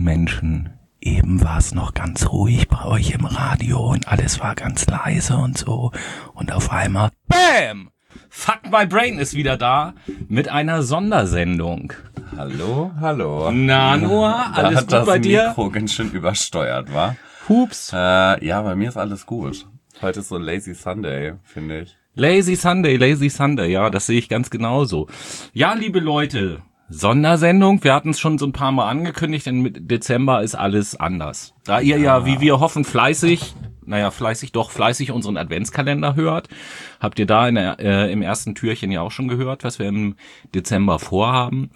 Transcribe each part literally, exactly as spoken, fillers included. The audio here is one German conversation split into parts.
Menschen, eben war es noch ganz ruhig bei euch im Radio und alles war ganz leise und so. Und auf einmal, BAM! Fuck My Brain ist wieder da mit einer Sondersendung. Hallo, hallo. Na, Noah, alles gut bei dir? Da hat das Mikro ganz schön übersteuert, wa? Hups. Äh, ja, bei mir ist alles gut. Heute ist so Lazy Sunday, finde ich. Lazy Sunday, Lazy Sunday, ja, das sehe ich ganz genauso. Ja, liebe Leute, Sondersendung, wir hatten es schon so ein paar Mal angekündigt, denn mit Dezember ist alles anders. Da ihr ja, wie wir hoffen, fleißig, naja, fleißig, doch fleißig unseren Adventskalender hört, habt ihr da in der, äh, im ersten Türchen ja auch schon gehört, was wir im Dezember vorhaben.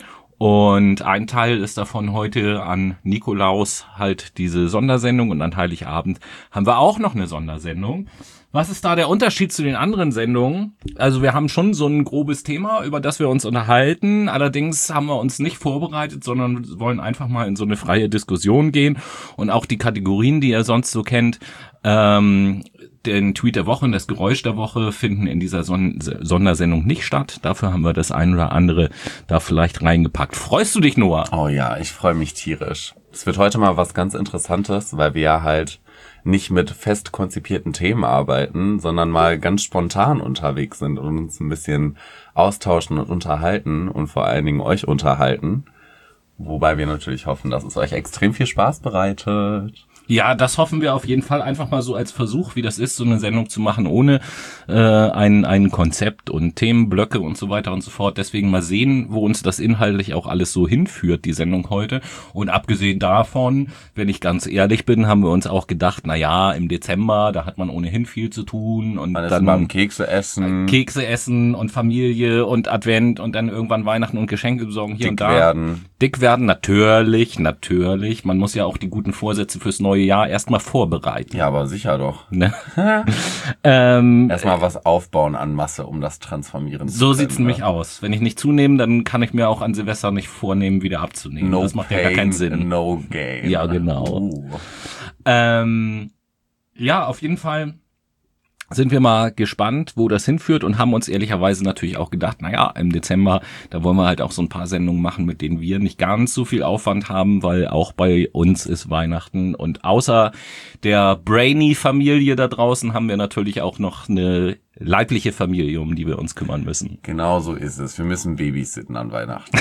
Und ein Teil ist davon heute an Nikolaus halt diese Sondersendung und an Heiligabend haben wir auch noch eine Sondersendung. Was ist da der Unterschied zu den anderen Sendungen? Also wir haben schon so ein grobes Thema, über das wir uns unterhalten. Allerdings haben wir uns nicht vorbereitet, sondern wollen einfach mal in so eine freie Diskussion gehen. Und auch die Kategorien, die ihr sonst so kennt, ähm, den Tweet der Woche und das Geräusch der Woche finden in dieser Son- Sondersendung nicht statt. Dafür haben wir das ein oder andere da vielleicht reingepackt. Freust du dich, Noah? Oh ja, ich freue mich tierisch. Es wird heute mal was ganz Interessantes, weil wir ja halt nicht mit fest konzipierten Themen arbeiten, sondern mal ganz spontan unterwegs sind und uns ein bisschen austauschen und unterhalten und vor allen Dingen euch unterhalten. Wobei wir natürlich hoffen, dass es euch extrem viel Spaß bereitet. Ja, das hoffen wir auf jeden Fall, einfach mal so als Versuch, wie das ist, so eine Sendung zu machen, ohne äh, ein, ein Konzept und Themenblöcke und so weiter und so fort. Deswegen mal sehen, wo uns das inhaltlich auch alles so hinführt, die Sendung heute. Und abgesehen davon, wenn ich ganz ehrlich bin, haben wir uns auch gedacht, na ja, im Dezember, da hat man ohnehin viel zu tun. Und man ist dann beim Kekse essen. Kekse essen und Familie und Advent und dann irgendwann Weihnachten und Geschenke besorgen hier Dick und da. Dick werden. Dick werden, natürlich, natürlich. Man muss ja auch die guten Vorsätze fürs neue Jahr erstmal vorbereiten. Ja, aber sicher doch. Ne? ähm, Erstmal was aufbauen an Masse, um das transformieren zu können. So sieht's nämlich aus. Wenn ich nicht zunehme, dann kann ich mir auch an Silvester nicht vornehmen, wieder abzunehmen. No das macht pain, ja gar keinen Sinn. No gain. Ja, genau. Uh. Ähm, ja, auf jeden Fall sind wir mal gespannt, wo das hinführt und haben uns ehrlicherweise natürlich auch gedacht, naja, im Dezember, da wollen wir halt auch so ein paar Sendungen machen, mit denen wir nicht ganz so viel Aufwand haben, weil auch bei uns ist Weihnachten und außer der Brainy-Familie da draußen haben wir natürlich auch noch eine leibliche Familie, um die wir uns kümmern müssen. Genau so ist es. Wir müssen babysitten an Weihnachten.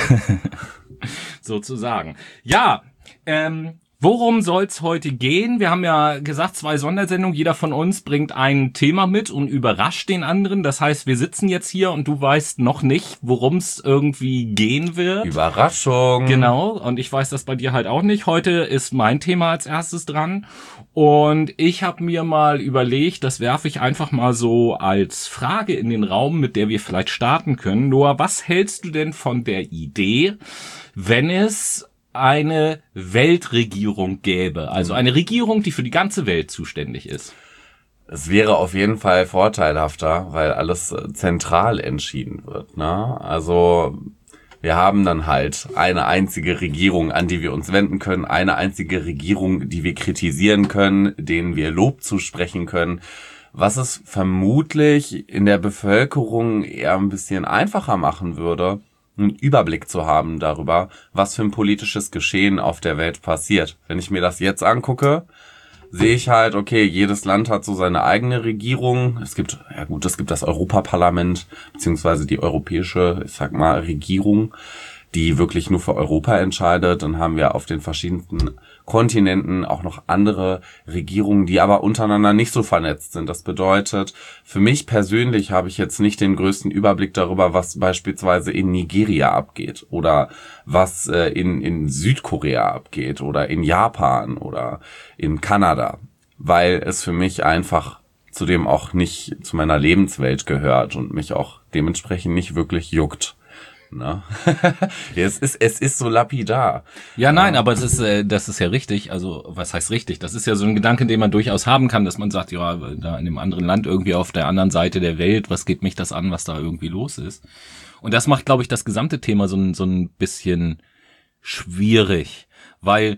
Sozusagen. Ja, ähm, worum soll's heute gehen? Wir haben ja gesagt, zwei Sondersendungen. Jeder von uns bringt ein Thema mit und überrascht den anderen. Das heißt, wir sitzen jetzt hier und du weißt noch nicht, worum es irgendwie gehen wird. Überraschung. Genau. Und ich weiß das bei dir halt auch nicht. Heute ist mein Thema als erstes dran. Und ich habe mir mal überlegt, das werfe ich einfach mal so als Frage in den Raum, mit der wir vielleicht starten können. Noah, was hältst du denn von der Idee, wenn es eine Weltregierung gäbe, also eine Regierung, die für die ganze Welt zuständig ist? Es wäre auf jeden Fall vorteilhafter, weil alles zentral entschieden wird, ne? Also wir haben dann halt eine einzige Regierung, an die wir uns wenden können, eine einzige Regierung, die wir kritisieren können, denen wir Lob zusprechen können, was es vermutlich in der Bevölkerung eher ein bisschen einfacher machen würde, einen Überblick zu haben darüber, was für ein politisches Geschehen auf der Welt passiert. Wenn ich mir das jetzt angucke, sehe ich halt, okay, jedes Land hat so seine eigene Regierung. Es gibt, ja gut, es gibt das Europaparlament, beziehungsweise die europäische, ich sag mal, Regierung, die wirklich nur für Europa entscheidet. Dann haben wir auf den verschiedensten Kontinenten auch noch andere Regierungen, die aber untereinander nicht so vernetzt sind. Das bedeutet, für mich persönlich habe ich jetzt nicht den größten Überblick darüber, was beispielsweise in Nigeria abgeht oder was äh, in, in Südkorea abgeht oder in Japan oder in Kanada, weil es für mich einfach zudem auch nicht zu meiner Lebenswelt gehört und mich auch dementsprechend nicht wirklich juckt. Ne? es ist es ist so lapidar. Ja, nein, aber es ist äh, das ist ja richtig. Also was heißt richtig? Das ist ja so ein Gedanke, den man durchaus haben kann, dass man sagt, ja, da in einem anderen Land irgendwie auf der anderen Seite der Welt, was geht mich das an, was da irgendwie los ist? Und das macht, glaube ich, das gesamte Thema so ein so ein bisschen schwierig, weil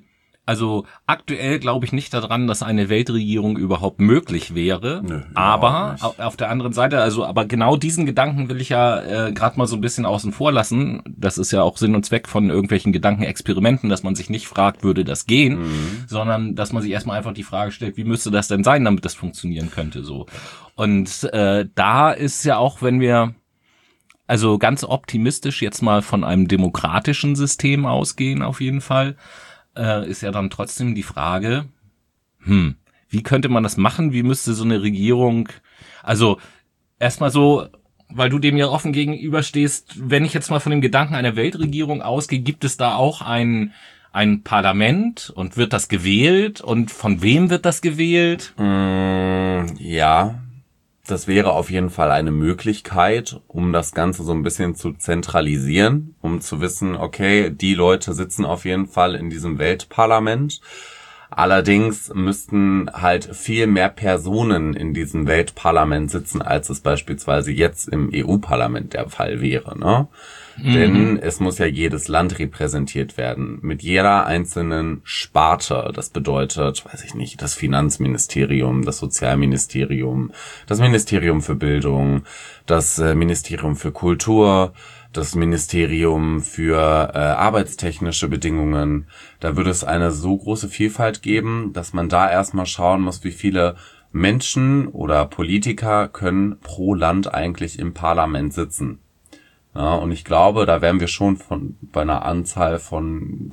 Also aktuell glaube ich nicht daran, dass eine Weltregierung überhaupt möglich wäre. Nö, aber nicht. auf der anderen Seite, also aber genau diesen Gedanken will ich ja äh, gerade mal so ein bisschen außen vor lassen. Das ist ja auch Sinn und Zweck von irgendwelchen Gedankenexperimenten, dass man sich nicht fragt, würde das gehen, mhm. sondern dass man sich erstmal einfach die Frage stellt, wie müsste das denn sein, damit das funktionieren könnte so. Und äh, da ist ja auch, wenn wir also ganz optimistisch jetzt mal von einem demokratischen System ausgehen, auf jeden Fall, äh, ist ja dann trotzdem die Frage, hm, wie könnte man das machen? Wie müsste so eine Regierung, also erstmal so, weil du dem ja offen gegenüberstehst, wenn ich jetzt mal von dem Gedanken einer Weltregierung ausgehe, gibt es da auch ein, ein Parlament und wird das gewählt und von wem wird das gewählt? Mm, ja. Das wäre auf jeden Fall eine Möglichkeit, um das Ganze so ein bisschen zu zentralisieren, um zu wissen, okay, die Leute sitzen auf jeden Fall in diesem Weltparlament. Allerdings müssten halt viel mehr Personen in diesem Weltparlament sitzen, als es beispielsweise jetzt im E U-Parlament der Fall wäre, ne? Mhm. Denn es muss ja jedes Land repräsentiert werden, mit jeder einzelnen Sparte. Das bedeutet, weiß ich nicht, das Finanzministerium, das Sozialministerium, das Ministerium für Bildung, das Ministerium für Kultur, das Ministerium für äh, arbeitstechnische Bedingungen. Da würde es eine so große Vielfalt geben, dass man da erstmal schauen muss, wie viele Menschen oder Politiker können pro Land eigentlich im Parlament sitzen. Ja, und ich glaube, da wären wir schon von bei einer Anzahl von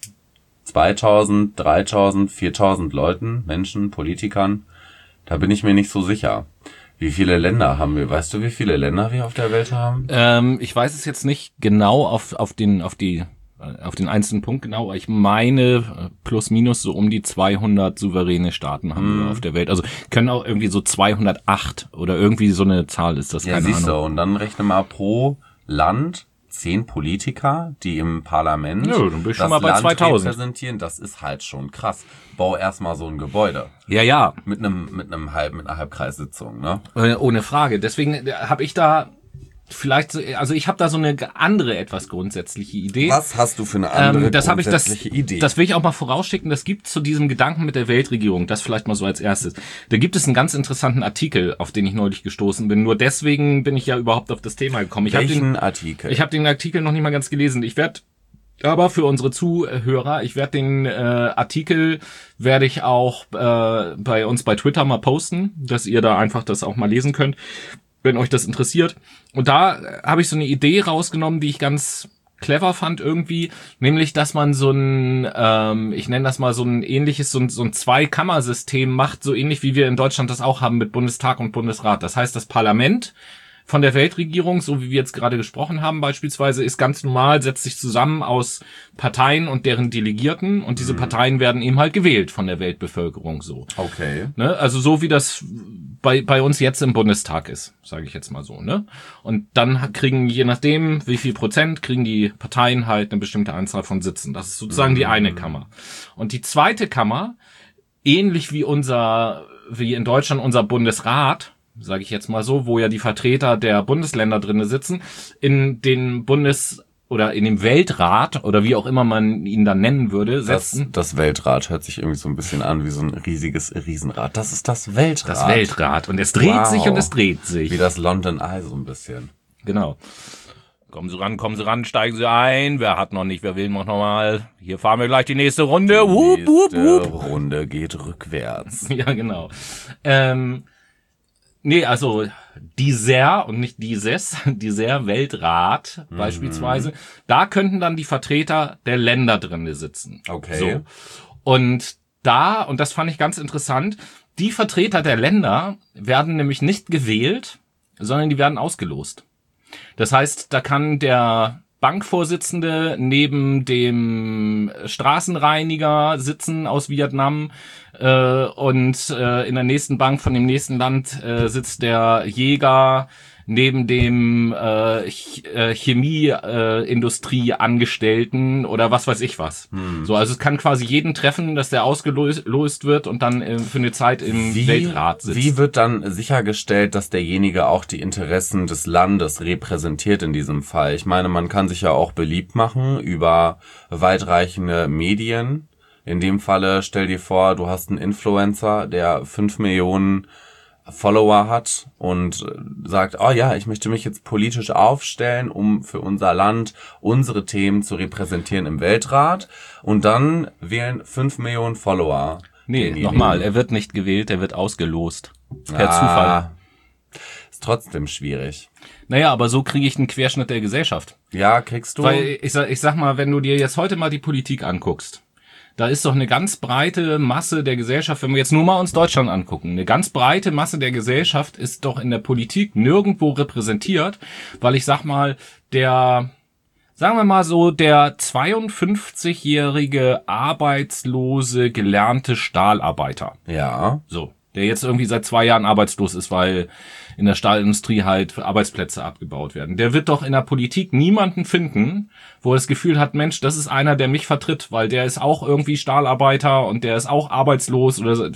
zweitausend, dreitausend, viertausend Leuten, Menschen, Politikern. Da bin ich mir nicht so sicher. Wie viele Länder haben wir? Weißt du, wie viele Länder wir auf der Welt haben? Ähm, ich weiß es jetzt nicht genau auf auf den auf die auf den einzelnen Punkt genau, aber ich meine plus minus so um die zweihundert souveräne Staaten haben mm. wir auf der Welt. Also können auch irgendwie so zweihundertacht oder irgendwie so eine Zahl ist das, ja, keine siehst Ahnung. Du, und dann rechne mal pro Land zehn Politiker, die im Parlament ja, dann bin ich das schon mal bei Land zweitausend repräsentieren. Das ist halt schon krass. Bau erstmal so ein Gebäude. Ja, ja. Mit einem mit einem halb mit einer Halbkreissitzung, ne? Ohne Frage. Deswegen habe ich da vielleicht, also ich habe da so eine andere, etwas grundsätzliche Idee. Was hast du für eine andere ähm, das grundsätzliche ich, das, Idee? Das will ich auch mal vorausschicken. Das gibt zu diesem Gedanken mit der Weltregierung, das vielleicht mal so als erstes. Da gibt es einen ganz interessanten Artikel, auf den ich neulich gestoßen bin. Nur deswegen bin ich ja überhaupt auf das Thema gekommen. Ich Welchen hab den, Artikel? Ich habe den Artikel noch nicht mal ganz gelesen. Ich werde aber für unsere Zuhörer, ich werde den äh, Artikel, werde ich auch äh, bei uns bei Twitter mal posten, dass ihr da einfach das auch mal lesen könnt, wenn euch das interessiert. Und da habe ich so eine Idee rausgenommen, die ich ganz clever fand irgendwie, nämlich, dass man so ein, ähm, ich nenne das mal so ein ähnliches, so ein, so ein Zwei-Kammer-System macht, so ähnlich wie wir in Deutschland das auch haben mit Bundestag und Bundesrat. Das heißt, das Parlament von der Weltregierung, so wie wir jetzt gerade gesprochen haben beispielsweise, ist ganz normal, setzt sich zusammen aus Parteien und deren Delegierten und diese mhm. Parteien werden eben halt gewählt von der Weltbevölkerung so. Okay. Ne? Also so wie das bei bei uns jetzt im Bundestag ist, sage ich jetzt mal so. Ne? Und dann kriegen, je nachdem wie viel Prozent, kriegen die Parteien halt eine bestimmte Anzahl von Sitzen. Das ist sozusagen mhm. die eine Kammer. Und die zweite Kammer, ähnlich wie unser, wie in Deutschland unser Bundesrat, sage ich jetzt mal so, wo ja die Vertreter der Bundesländer drinne sitzen, in den Bundes- oder in dem Weltrat oder wie auch immer man ihn dann nennen würde, setzen. Das, das Weltrat hört sich irgendwie so ein bisschen an wie so ein riesiges Riesenrad. Das ist das Weltrat. Das Weltrat. Und es dreht wow. sich und es dreht sich. Wie das London Eye so ein bisschen. Genau. Kommen Sie ran, kommen Sie ran, steigen Sie ein. Wer hat noch nicht, wer will noch mal? Hier fahren wir gleich die nächste Runde. Die wup, wup, nächste wup. Runde geht rückwärts. Ja, genau. Ähm, nee, also dieser und nicht dieses, dieser Weltrat mhm. beispielsweise, da könnten dann die Vertreter der Länder drinne sitzen. Okay. So. Und da, und das fand ich ganz interessant, die Vertreter der Länder werden nämlich nicht gewählt, sondern die werden ausgelost. Das heißt, da kann der Bankvorsitzende neben dem Straßenreiniger sitzen aus Vietnam äh, und äh, in der nächsten Bank von dem nächsten Land äh, sitzt der Jäger neben dem äh, Ch- äh, Chemieindustrie-Angestellten oder was weiß ich was. Hm. So, also es kann quasi jeden treffen, dass der ausgelost wird und dann äh, für eine Zeit im wie, Weltrat sitzt. Wie wird dann sichergestellt, dass derjenige auch die Interessen des Landes repräsentiert in diesem Fall? Ich meine, man kann sich ja auch beliebt machen über weitreichende Medien, In dem Falle stell dir vor, du hast einen Influencer, der fünf Millionen Follower hat und sagt, oh ja, ich möchte mich jetzt politisch aufstellen, um für unser Land unsere Themen zu repräsentieren im Weltrat. Und dann wählen fünf Millionen Follower. Nee, nochmal, er wird nicht gewählt, er wird ausgelost. Per ah, Zufall. Ist trotzdem schwierig. Naja, aber so kriege ich einen Querschnitt der Gesellschaft. Ja, kriegst du. Weil ich sag, ich sag mal, wenn du dir jetzt heute mal die Politik anguckst, da ist doch eine ganz breite Masse der Gesellschaft, wenn wir jetzt nur mal uns Deutschland angucken, eine ganz breite Masse der Gesellschaft ist doch in der Politik nirgendwo repräsentiert, weil ich sag mal, der, sagen wir mal so, der zweiundfünfzigjährige arbeitslose, gelernte Stahlarbeiter. Ja. So. Der jetzt irgendwie seit zwei Jahren arbeitslos ist, weil in der Stahlindustrie halt Arbeitsplätze abgebaut werden. Der wird doch in der Politik niemanden finden, wo er das Gefühl hat, Mensch, das ist einer, der mich vertritt, weil der ist auch irgendwie Stahlarbeiter und der ist auch arbeitslos oder so.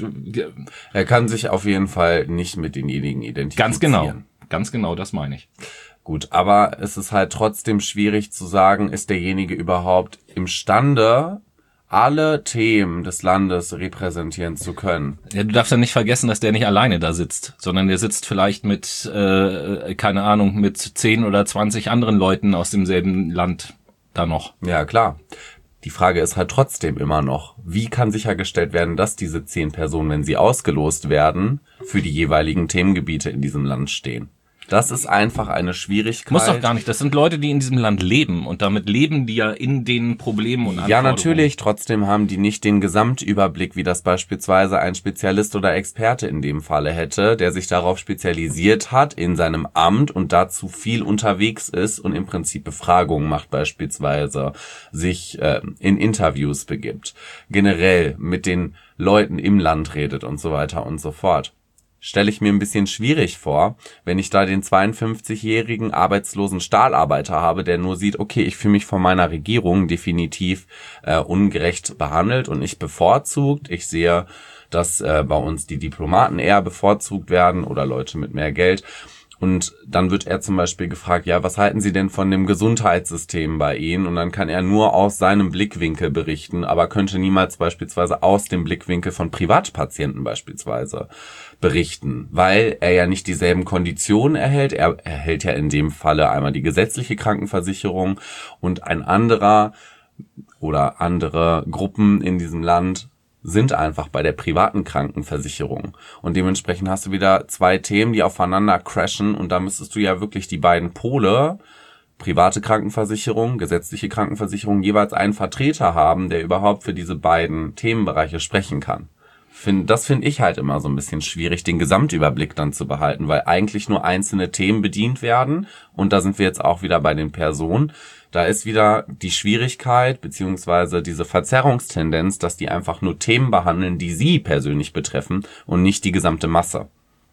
Er kann sich auf jeden Fall nicht mit denjenigen identifizieren. Ganz genau, ganz genau, das meine ich. Gut, aber es ist halt trotzdem schwierig zu sagen, ist derjenige überhaupt imstande, alle Themen des Landes repräsentieren zu können. Ja, du darfst ja nicht vergessen, dass der nicht alleine da sitzt, sondern der sitzt vielleicht mit, äh, keine Ahnung, mit zehn oder zwanzig anderen Leuten aus demselben Land da noch. Ja, klar. Die Frage ist halt trotzdem immer noch, wie kann sichergestellt werden, dass diese zehn Personen, wenn sie ausgelost werden, für die jeweiligen Themengebiete in diesem Land stehen? Das ist einfach eine Schwierigkeit. Muss doch gar nicht. Das sind Leute, die in diesem Land leben und damit leben die ja in den Problemen und Anforderungen. Ja, natürlich. Trotzdem haben die nicht den Gesamtüberblick, wie das beispielsweise ein Spezialist oder Experte in dem Falle hätte, der sich darauf spezialisiert hat in seinem Amt und dazu viel unterwegs ist und im Prinzip Befragungen macht beispielsweise, sich äh, in Interviews begibt, generell mit den Leuten im Land redet und so weiter und so fort. Stelle ich mir ein bisschen schwierig vor, wenn ich da den zweiundfünfzigjährigen arbeitslosen Stahlarbeiter habe, der nur sieht, okay, ich fühle mich von meiner Regierung definitiv äh, ungerecht behandelt und nicht bevorzugt. Ich sehe, dass äh, bei uns die Diplomaten eher bevorzugt werden oder Leute mit mehr Geld. Und dann wird er zum Beispiel gefragt, ja, was halten Sie denn von dem Gesundheitssystem bei Ihnen? Und dann kann er nur aus seinem Blickwinkel berichten, aber könnte niemals beispielsweise aus dem Blickwinkel von Privatpatienten beispielsweise berichten, weil er ja nicht dieselben Konditionen erhält. Er erhält ja in dem Falle einmal die gesetzliche Krankenversicherung und ein anderer oder andere Gruppen in diesem Land sind einfach bei der privaten Krankenversicherung. Und dementsprechend hast du wieder zwei Themen, die aufeinander crashen und da müsstest du ja wirklich die beiden Pole, private Krankenversicherung, gesetzliche Krankenversicherung, jeweils einen Vertreter haben, der überhaupt für diese beiden Themenbereiche sprechen kann. Find, das finde ich halt immer so ein bisschen schwierig, den Gesamtüberblick dann zu behalten, weil eigentlich nur einzelne Themen bedient werden und da sind wir jetzt auch wieder bei den Personen. Da ist wieder die Schwierigkeit beziehungsweise diese Verzerrungstendenz, dass die einfach nur Themen behandeln, die sie persönlich betreffen und nicht die gesamte Masse.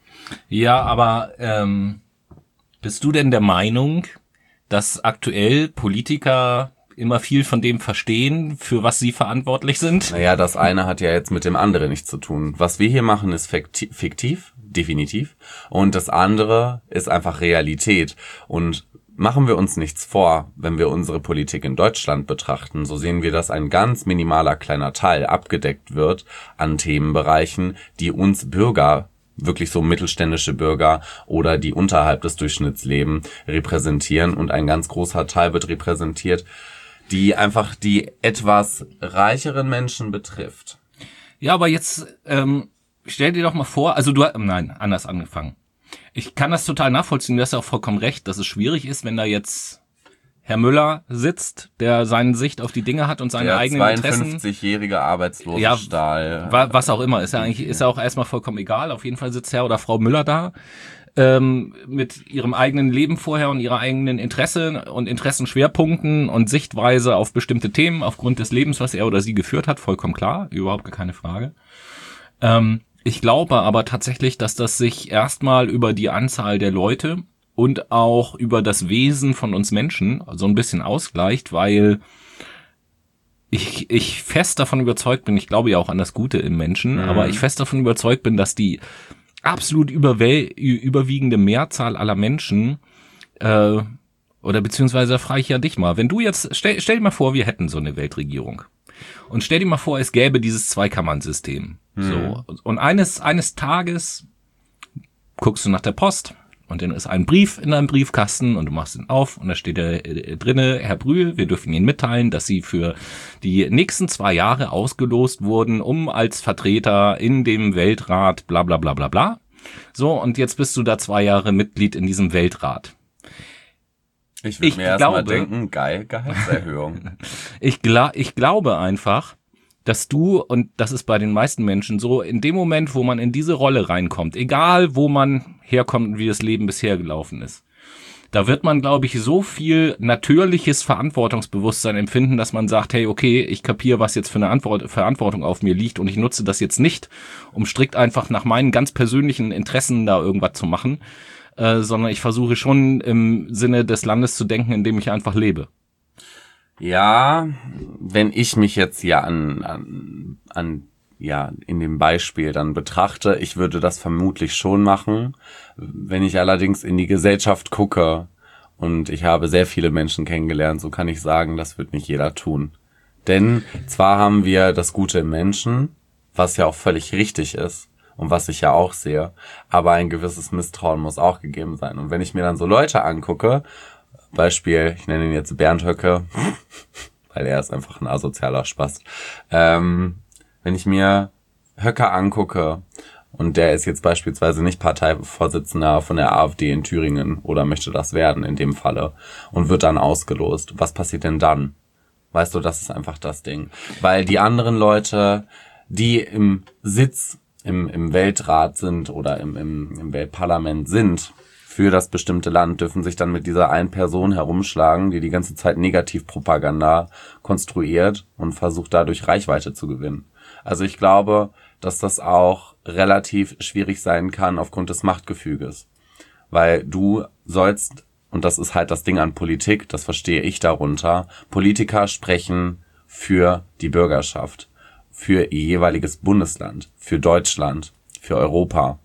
Ja, aber ähm, bist du denn der Meinung, dass aktuell Politiker immer viel von dem verstehen, für was sie verantwortlich sind? Naja, das eine hat ja jetzt mit dem anderen nichts zu tun. Was wir hier machen, ist fiktiv, definitiv. Und das andere ist einfach Realität. Und machen wir uns nichts vor, wenn wir unsere Politik in Deutschland betrachten, so sehen wir, dass ein ganz minimaler kleiner Teil abgedeckt wird an Themenbereichen, die uns Bürger, wirklich so mittelständische Bürger oder die unterhalb des Durchschnitts leben, repräsentieren und ein ganz großer Teil wird repräsentiert, die einfach die etwas reicheren Menschen betrifft. Ja, aber jetzt ähm, stell dir doch mal vor, also du, nein, anders angefangen. Ich kann das total nachvollziehen, du hast ja auch vollkommen recht, dass es schwierig ist, wenn da jetzt Herr Müller sitzt, der seine Sicht auf die Dinge hat und seine der eigenen Interessen. zweiundfünfzigjährige Arbeitslose ja, Stahl. Was auch immer, ist ja eigentlich ist ja auch erstmal vollkommen egal. Auf jeden Fall sitzt Herr oder Frau Müller da ähm, mit ihrem eigenen Leben vorher und ihrer eigenen Interesse und Interessenschwerpunkten und Sichtweise auf bestimmte Themen aufgrund des Lebens, was er oder sie geführt hat, vollkommen klar, überhaupt gar keine Frage. Ähm, Ich glaube aber tatsächlich, dass das sich erstmal über die Anzahl der Leute und auch über das Wesen von uns Menschen so ein bisschen ausgleicht, weil ich, ich fest davon überzeugt bin, ich glaube ja auch an das Gute im Menschen, mhm. aber ich fest davon überzeugt bin, dass die absolut überwäl- überwiegende Mehrzahl aller Menschen, äh, oder beziehungsweise frage ich ja dich mal, wenn du jetzt, stell, stell dir mal vor, wir hätten so eine Weltregierung. Und stell dir mal vor, es gäbe dieses Zweikammernsystem. Mhm. So. Und eines, eines Tages guckst du nach der Post und dann ist ein Brief in deinem Briefkasten und du machst ihn auf und da steht da drinne, Herr Brühl, wir dürfen Ihnen mitteilen, dass Sie für die nächsten zwei Jahre ausgelost wurden, um als Vertreter in dem Weltrat bla bla bla bla bla. So, und jetzt bist du da zwei Jahre Mitglied in diesem Weltrat. Ich würde mir erstmal denken, geil, Gehaltserhöhung. ich, gla- ich glaube einfach, dass du, und das ist bei den meisten Menschen so, in dem Moment, wo man in diese Rolle reinkommt, egal wo man herkommt und wie das Leben bisher gelaufen ist, da wird man, glaube ich, so viel natürliches Verantwortungsbewusstsein empfinden, dass man sagt, hey, okay, ich kapiere, was jetzt für eine Antwort, Verantwortung auf mir liegt und ich nutze das jetzt nicht, um strikt einfach nach meinen ganz persönlichen Interessen da irgendwas zu machen, äh, sondern ich versuche schon im Sinne des Landes zu denken, in dem ich einfach lebe. Ja, wenn ich mich jetzt hier an, an, an, ja, in dem Beispiel dann betrachte, ich würde das vermutlich schon machen. Wenn ich allerdings in die Gesellschaft gucke und ich habe sehr viele Menschen kennengelernt, so kann ich sagen, das wird nicht jeder tun. Denn zwar haben wir das Gute im Menschen, was ja auch völlig richtig ist und was ich ja auch sehe, aber ein gewisses Misstrauen muss auch gegeben sein. Und wenn ich mir dann so Leute angucke, Beispiel, ich nenne ihn jetzt Bernd Höcke, weil er ist einfach ein asozialer Spast. Ähm, wenn ich mir Höcke angucke und der ist jetzt beispielsweise nicht Parteivorsitzender von der AfD in Thüringen oder möchte das werden in dem Falle und wird dann ausgelost, was passiert denn dann? Weißt du, das ist einfach das Ding. Weil die anderen Leute, die im Sitz im, im Weltrat sind oder im, im, im Weltparlament sind, für das bestimmte Land, dürfen sich dann mit dieser einen Person herumschlagen, die die ganze Zeit Negativpropaganda konstruiert und versucht dadurch Reichweite zu gewinnen. Also ich glaube, dass das auch relativ schwierig sein kann aufgrund des Machtgefüges. Weil du sollst, und das ist halt das Ding an Politik, das verstehe ich darunter, Politiker sprechen für die Bürgerschaft, für ihr jeweiliges Bundesland, für Deutschland, für Europa.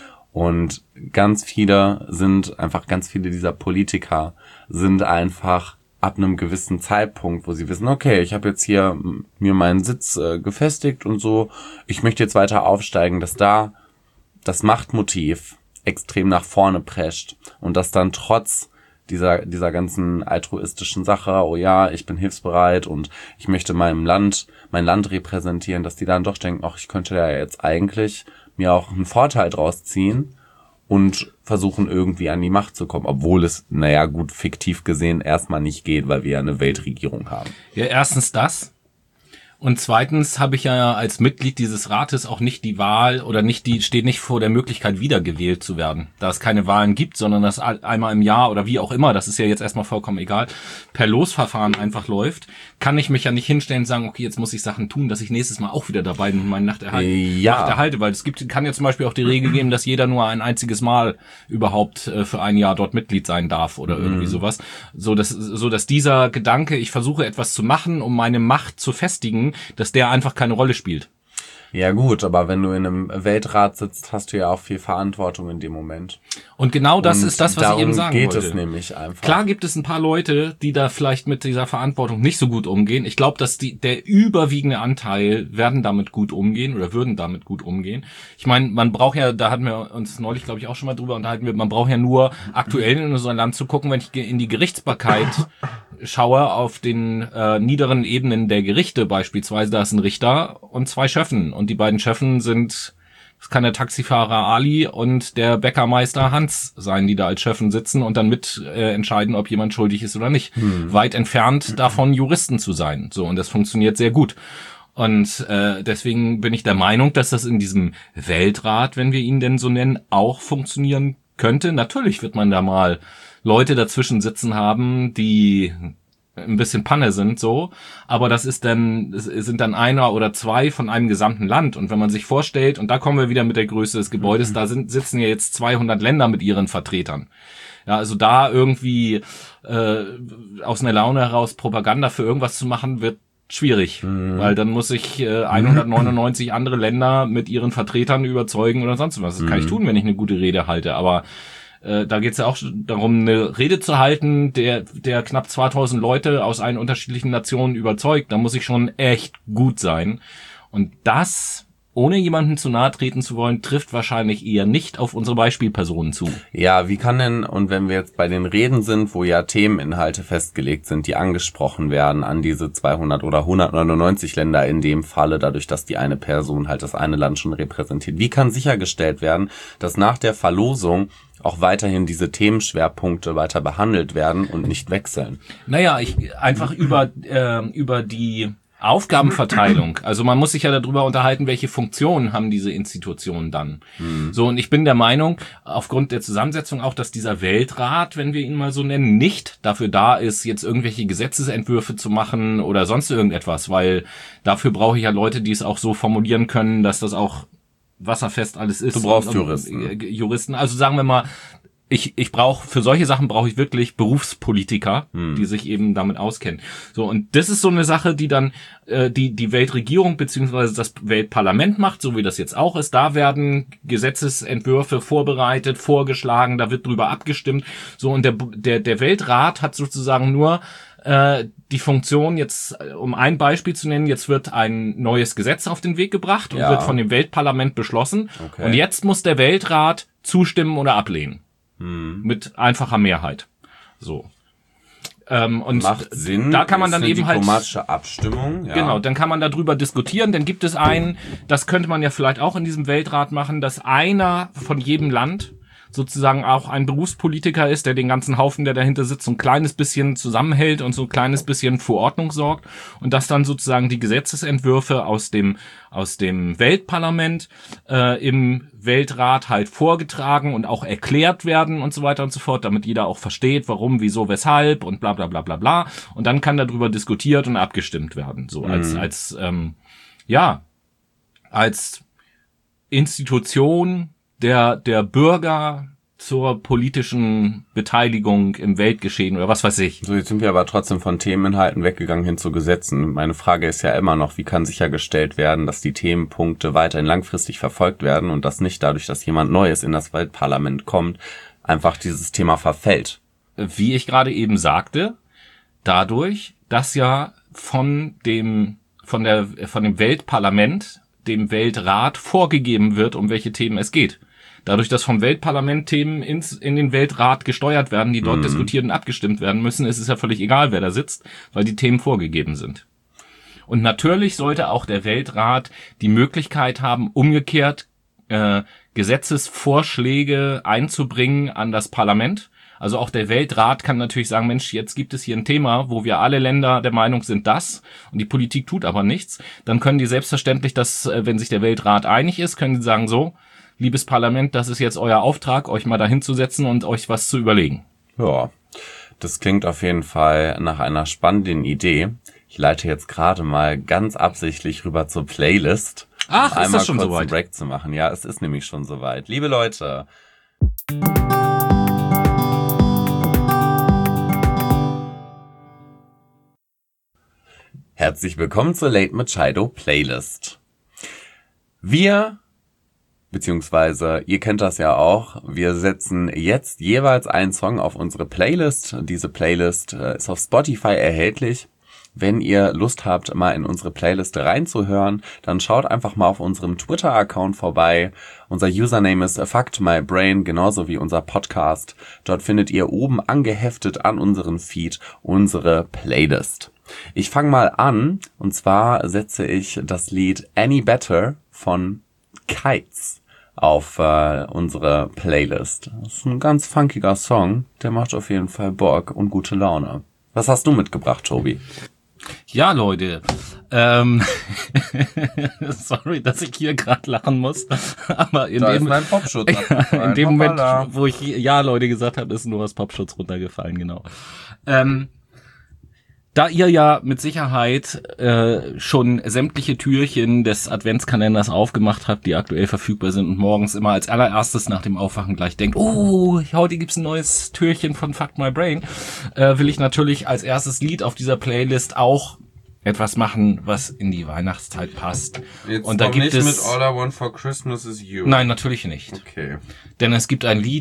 Und ganz viele sind einfach, ganz viele dieser Politiker sind einfach ab einem gewissen Zeitpunkt, wo sie wissen, okay, ich habe jetzt hier mir meinen Sitz äh, gefestigt und so, ich möchte jetzt weiter aufsteigen, dass da das Machtmotiv extrem nach vorne prescht und dass dann trotz dieser dieser ganzen altruistischen Sache, oh ja, ich bin hilfsbereit und ich möchte meinem Land, mein Land repräsentieren, dass die dann doch denken, ach, ich könnte ja jetzt eigentlich mir auch einen Vorteil draus ziehen und versuchen irgendwie an die Macht zu kommen, obwohl es, naja gut, fiktiv gesehen erstmal nicht geht, weil wir ja eine Weltregierung haben. Ja, erstens das. Und zweitens habe ich ja als Mitglied dieses Rates auch nicht die Wahl oder nicht die steht nicht vor der Möglichkeit, wiedergewählt zu werden. Da es keine Wahlen gibt, sondern das einmal im Jahr oder wie auch immer, das ist ja jetzt erstmal vollkommen egal, per Losverfahren einfach läuft, kann ich mich ja nicht hinstellen und sagen, okay, jetzt muss ich Sachen tun, dass ich nächstes Mal auch wieder dabei bin und meine Nacht erhalte. Ja. Nacht erhalte, weil es gibt, kann ja zum Beispiel auch die Regel geben, dass jeder nur ein einziges Mal überhaupt äh, für ein Jahr dort Mitglied sein darf oder irgendwie mhm. sowas. So dass, so dass dieser Gedanke, ich versuche etwas zu machen, um meine Macht zu festigen, dass der einfach keine Rolle spielt. Ja gut, aber wenn du in einem Weltrat sitzt, hast du ja auch viel Verantwortung in dem Moment. Und genau das und ist das, was ich eben sagen geht wollte. Es nämlich einfach. Klar gibt es ein paar Leute, die da vielleicht mit dieser Verantwortung nicht so gut umgehen. Ich glaube, dass die der überwiegende Anteil werden damit gut umgehen oder würden damit gut umgehen. Ich meine, man braucht ja, da hatten wir uns neulich, glaube ich, auch schon mal drüber unterhalten, man braucht ja nur aktuell in unserem Land zu gucken, wenn ich in die Gerichtsbarkeit schaue, auf den äh, niederen Ebenen der Gerichte beispielsweise, da ist ein Richter und zwei Schöffen. Und die beiden Schöffen sind, das kann der Taxifahrer Ali und der Bäckermeister Hans sein, die da als Schöffen sitzen und dann mit äh, entscheiden, ob jemand schuldig ist oder nicht. Hm. Weit entfernt davon, Juristen zu sein. So, und das funktioniert sehr gut. Und äh, deswegen bin ich der Meinung, dass das in diesem Weltrat, wenn wir ihn denn so nennen, auch funktionieren könnte. Natürlich wird man da mal Leute dazwischen sitzen haben, die ein bisschen Panne sind, so, aber das ist dann, es sind dann einer oder zwei von einem gesamten Land. Und wenn man sich vorstellt, und da kommen wir wieder mit der Größe des Gebäudes, mhm. da sind, sitzen ja jetzt zweihundert Länder mit ihren Vertretern. Ja, also da irgendwie äh, aus einer Laune heraus Propaganda für irgendwas zu machen, wird schwierig, mhm. weil dann muss ich äh, hundertneunundneunzig andere Länder mit ihren Vertretern überzeugen oder sonst was. Das kann mhm. ich tun, wenn ich eine gute Rede halte, aber äh, da geht's ja auch darum, eine Rede zu halten, der der knapp zweitausend Leute aus allen unterschiedlichen Nationen überzeugt. Da muss ich schon echt gut sein. Und das, ohne jemandem zu nahe treten zu wollen, trifft wahrscheinlich eher nicht auf unsere Beispielpersonen zu. Ja, wie kann denn, und wenn wir jetzt bei den Reden sind, wo ja Themeninhalte festgelegt sind, die angesprochen werden an diese zweihundert oder hundertneunundneunzig Länder in dem Falle, dadurch, dass die eine Person halt das eine Land schon repräsentiert, wie kann sichergestellt werden, dass nach der Verlosung auch weiterhin diese Themenschwerpunkte weiter behandelt werden und nicht wechseln? Naja, ich einfach über äh, über die Aufgabenverteilung. Also man muss sich ja darüber unterhalten, welche Funktionen haben diese Institutionen dann. Mhm. So, und ich bin der Meinung, aufgrund der Zusammensetzung auch, dass dieser Weltrat, wenn wir ihn mal so nennen, nicht dafür da ist, jetzt irgendwelche Gesetzesentwürfe zu machen oder sonst irgendetwas, weil dafür brauche ich ja Leute, die es auch so formulieren können, dass das auch wasserfest alles ist. Du brauchst Juristen. Juristen, also sagen wir mal, Ich, ich brauche, für solche Sachen brauche ich wirklich Berufspolitiker, hm. die sich eben damit auskennen. So, und das ist so eine Sache, die dann äh, die die Weltregierung beziehungsweise das Weltparlament macht, so wie das jetzt auch ist. Da werden Gesetzesentwürfe vorbereitet, vorgeschlagen, da wird drüber abgestimmt. So, und der der der Weltrat hat sozusagen nur äh, die Funktion, jetzt, um ein Beispiel zu nennen, jetzt wird ein neues Gesetz auf den Weg gebracht und ja. wird von dem Weltparlament beschlossen. Okay. Und jetzt muss der Weltrat zustimmen oder ablehnen. Mit einfacher Mehrheit. So. Ähm, und macht Sinn. Da kann man dann ist eine eben halt diplomatische Abstimmung. Ja. Genau, dann kann man darüber diskutieren. Dann gibt es einen, das könnte man ja vielleicht auch in diesem Weltrat machen, dass einer von jedem Land sozusagen auch ein Berufspolitiker ist, der den ganzen Haufen, der dahinter sitzt, so ein kleines bisschen zusammenhält und so ein kleines bisschen für Ordnung sorgt und dass dann sozusagen die Gesetzesentwürfe aus dem aus dem Weltparlament äh, im Weltrat halt vorgetragen und auch erklärt werden und so weiter und so fort, damit jeder auch versteht, warum, wieso, weshalb und bla bla bla bla bla. Und dann kann darüber diskutiert und abgestimmt werden. So mhm. als als ähm, ja als Institution der der Bürger zur politischen Beteiligung im Weltgeschehen oder was weiß ich. So, jetzt sind wir aber trotzdem von Themeninhalten weggegangen hin zu Gesetzen. Meine Frage ist ja immer noch, wie kann sichergestellt werden, dass die Themenpunkte weiterhin langfristig verfolgt werden und dass nicht dadurch, dass jemand Neues in das Weltparlament kommt, einfach dieses Thema verfällt. Wie ich gerade eben sagte, dadurch, dass ja von dem von der von dem Weltparlament, dem Weltrat vorgegeben wird, um welche Themen es geht. Dadurch, dass vom Weltparlament Themen ins, in den Weltrat gesteuert werden, die dort mhm. diskutiert und abgestimmt werden müssen, ist es ja völlig egal, wer da sitzt, weil die Themen vorgegeben sind. Und natürlich sollte auch der Weltrat die Möglichkeit haben, umgekehrt äh, Gesetzesvorschläge einzubringen an das Parlament. Also auch der Weltrat kann natürlich sagen, Mensch, jetzt gibt es hier ein Thema, wo wir alle Länder der Meinung sind, das, und die Politik tut aber nichts. Dann können die selbstverständlich, dass, wenn sich der Weltrat einig ist, können die sagen, so, liebes Parlament, das ist jetzt euer Auftrag, euch mal dahin zu setzen und euch was zu überlegen. Ja, das klingt auf jeden Fall nach einer spannenden Idee. Ich leite jetzt gerade mal ganz absichtlich rüber zur Playlist. Ach, um ist das schon soweit? soweit? Einen Break zu machen. Ja, es ist nämlich schon soweit. Liebe Leute. Herzlich willkommen zur Late Machado Playlist. Wir Beziehungsweise, ihr kennt das ja auch, wir setzen jetzt jeweils einen Song auf unsere Playlist. Diese Playlist ist auf Spotify erhältlich. Wenn ihr Lust habt, mal in unsere Playlist reinzuhören, dann schaut einfach mal auf unserem Twitter-Account vorbei. Unser Username ist fuckedmybrain, genauso wie unser Podcast. Dort findet ihr oben angeheftet an unseren Feed unsere Playlist. Ich fange mal an, und zwar setze ich das Lied Any Better von Kites auf äh, unsere Playlist. Das ist ein ganz funkiger Song, der macht auf jeden Fall Bock und gute Laune. Was hast du mitgebracht, Tobi? Ja, Leute, ähm, sorry, dass ich hier gerade lachen muss, aber in da dem, ist mein Popschutz in dem Moment, wo ich ja, Leute gesagt habe, ist nur das Popschutz runtergefallen, genau. Ähm, Da ihr ja mit Sicherheit äh, schon sämtliche Türchen des Adventskalenders aufgemacht habt, die aktuell verfügbar sind und morgens immer als allererstes nach dem Aufwachen gleich denkt, oh, heute gibt's ein neues Türchen von Fuck My Brain, äh, will ich natürlich als erstes Lied auf dieser Playlist auch etwas machen, was in die Weihnachtszeit passt. Jetzt und da gibt nicht es mit All I Want for Christmas is You. Nein, natürlich nicht. Okay. Denn es gibt ein Lied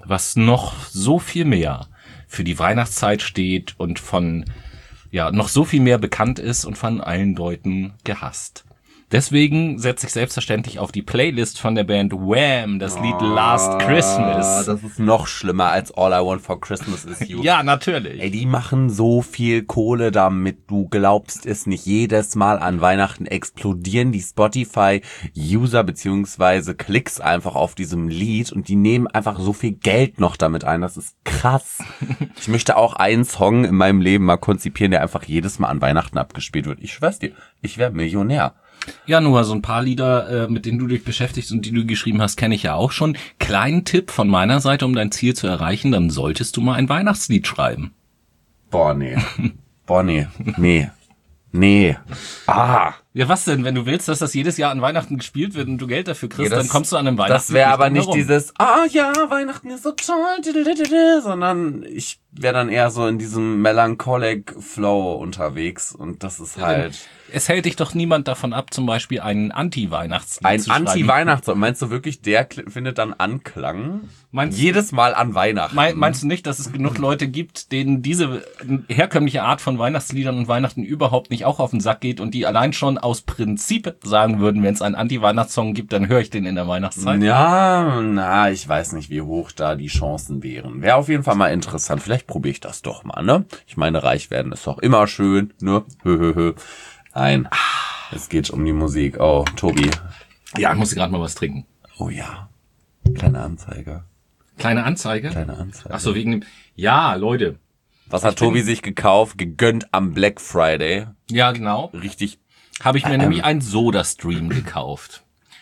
was noch so viel mehr für die Weihnachtszeit steht und von, ja, noch so viel mehr bekannt ist und von allen Leuten gehasst. Deswegen setze ich selbstverständlich auf die Playlist von der Band Wham! Das Lied Last Christmas. Das ist noch schlimmer als All I Want for Christmas is You. Ja, natürlich. Ey, die machen so viel Kohle damit, du glaubst es nicht. Jedes Mal an Weihnachten explodieren die Spotify-User beziehungsweise Klicks einfach auf diesem Lied und die nehmen einfach so viel Geld noch damit ein. Das ist krass. Ich möchte auch einen Song in meinem Leben mal konzipieren, der einfach jedes Mal an Weihnachten abgespielt wird. Ich schwör's dir, ich wäre Millionär. Ja, nur so ein paar Lieder, äh, mit denen du dich beschäftigst und die du geschrieben hast, kenne ich ja auch schon. Kleinen Tipp von meiner Seite, um dein Ziel zu erreichen, dann solltest du mal ein Weihnachtslied schreiben. Boah, nee. Boah, nee. Nee. Nee. Ah. Ja, was denn? Wenn du willst, dass das jedes Jahr an Weihnachten gespielt wird und du Geld dafür kriegst, Ja, das, dann kommst du an einem Weihnachtslied. Das wäre aber nicht herum. dieses, ah ja, Weihnachten ist so toll, sondern ich wäre dann eher so in diesem Melancholic Flow unterwegs und das ist halt... Es hält dich doch niemand davon ab, zum Beispiel einen Anti-Weihnachtslied Ein zu schreiben. Anti-Weihnachtssong. Meinst du wirklich, der findet dann Anklang? Meinst Jedes Mal an Weihnachten. Mein, meinst du nicht, dass es genug Leute gibt, denen diese herkömmliche Art von Weihnachtsliedern und Weihnachten überhaupt nicht auch auf den Sack geht und die allein schon aus Prinzip sagen würden, wenn es einen Anti-Weihnachtssong gibt, dann höre ich den in der Weihnachtszeit? Ja, na, ich weiß nicht, wie hoch da die Chancen wären. Wäre auf jeden Fall mal interessant. Vielleicht probiere ich das doch mal, ne? Ich meine, reich werden ist doch immer schön, ne? Hö, hö, hö. Nein, es geht um die Musik. Oh, Tobi. Ja, ich muss gerade mal was trinken. Oh ja, kleine Anzeige. Kleine Anzeige? Kleine Anzeige. Ach so, wegen dem... Ja, Leute. Was hat Tobi sich gekauft? Gegönnt am Black Friday. Ja, genau. Richtig. Habe ich mir Ähm. nämlich einen Soda-Stream gekauft.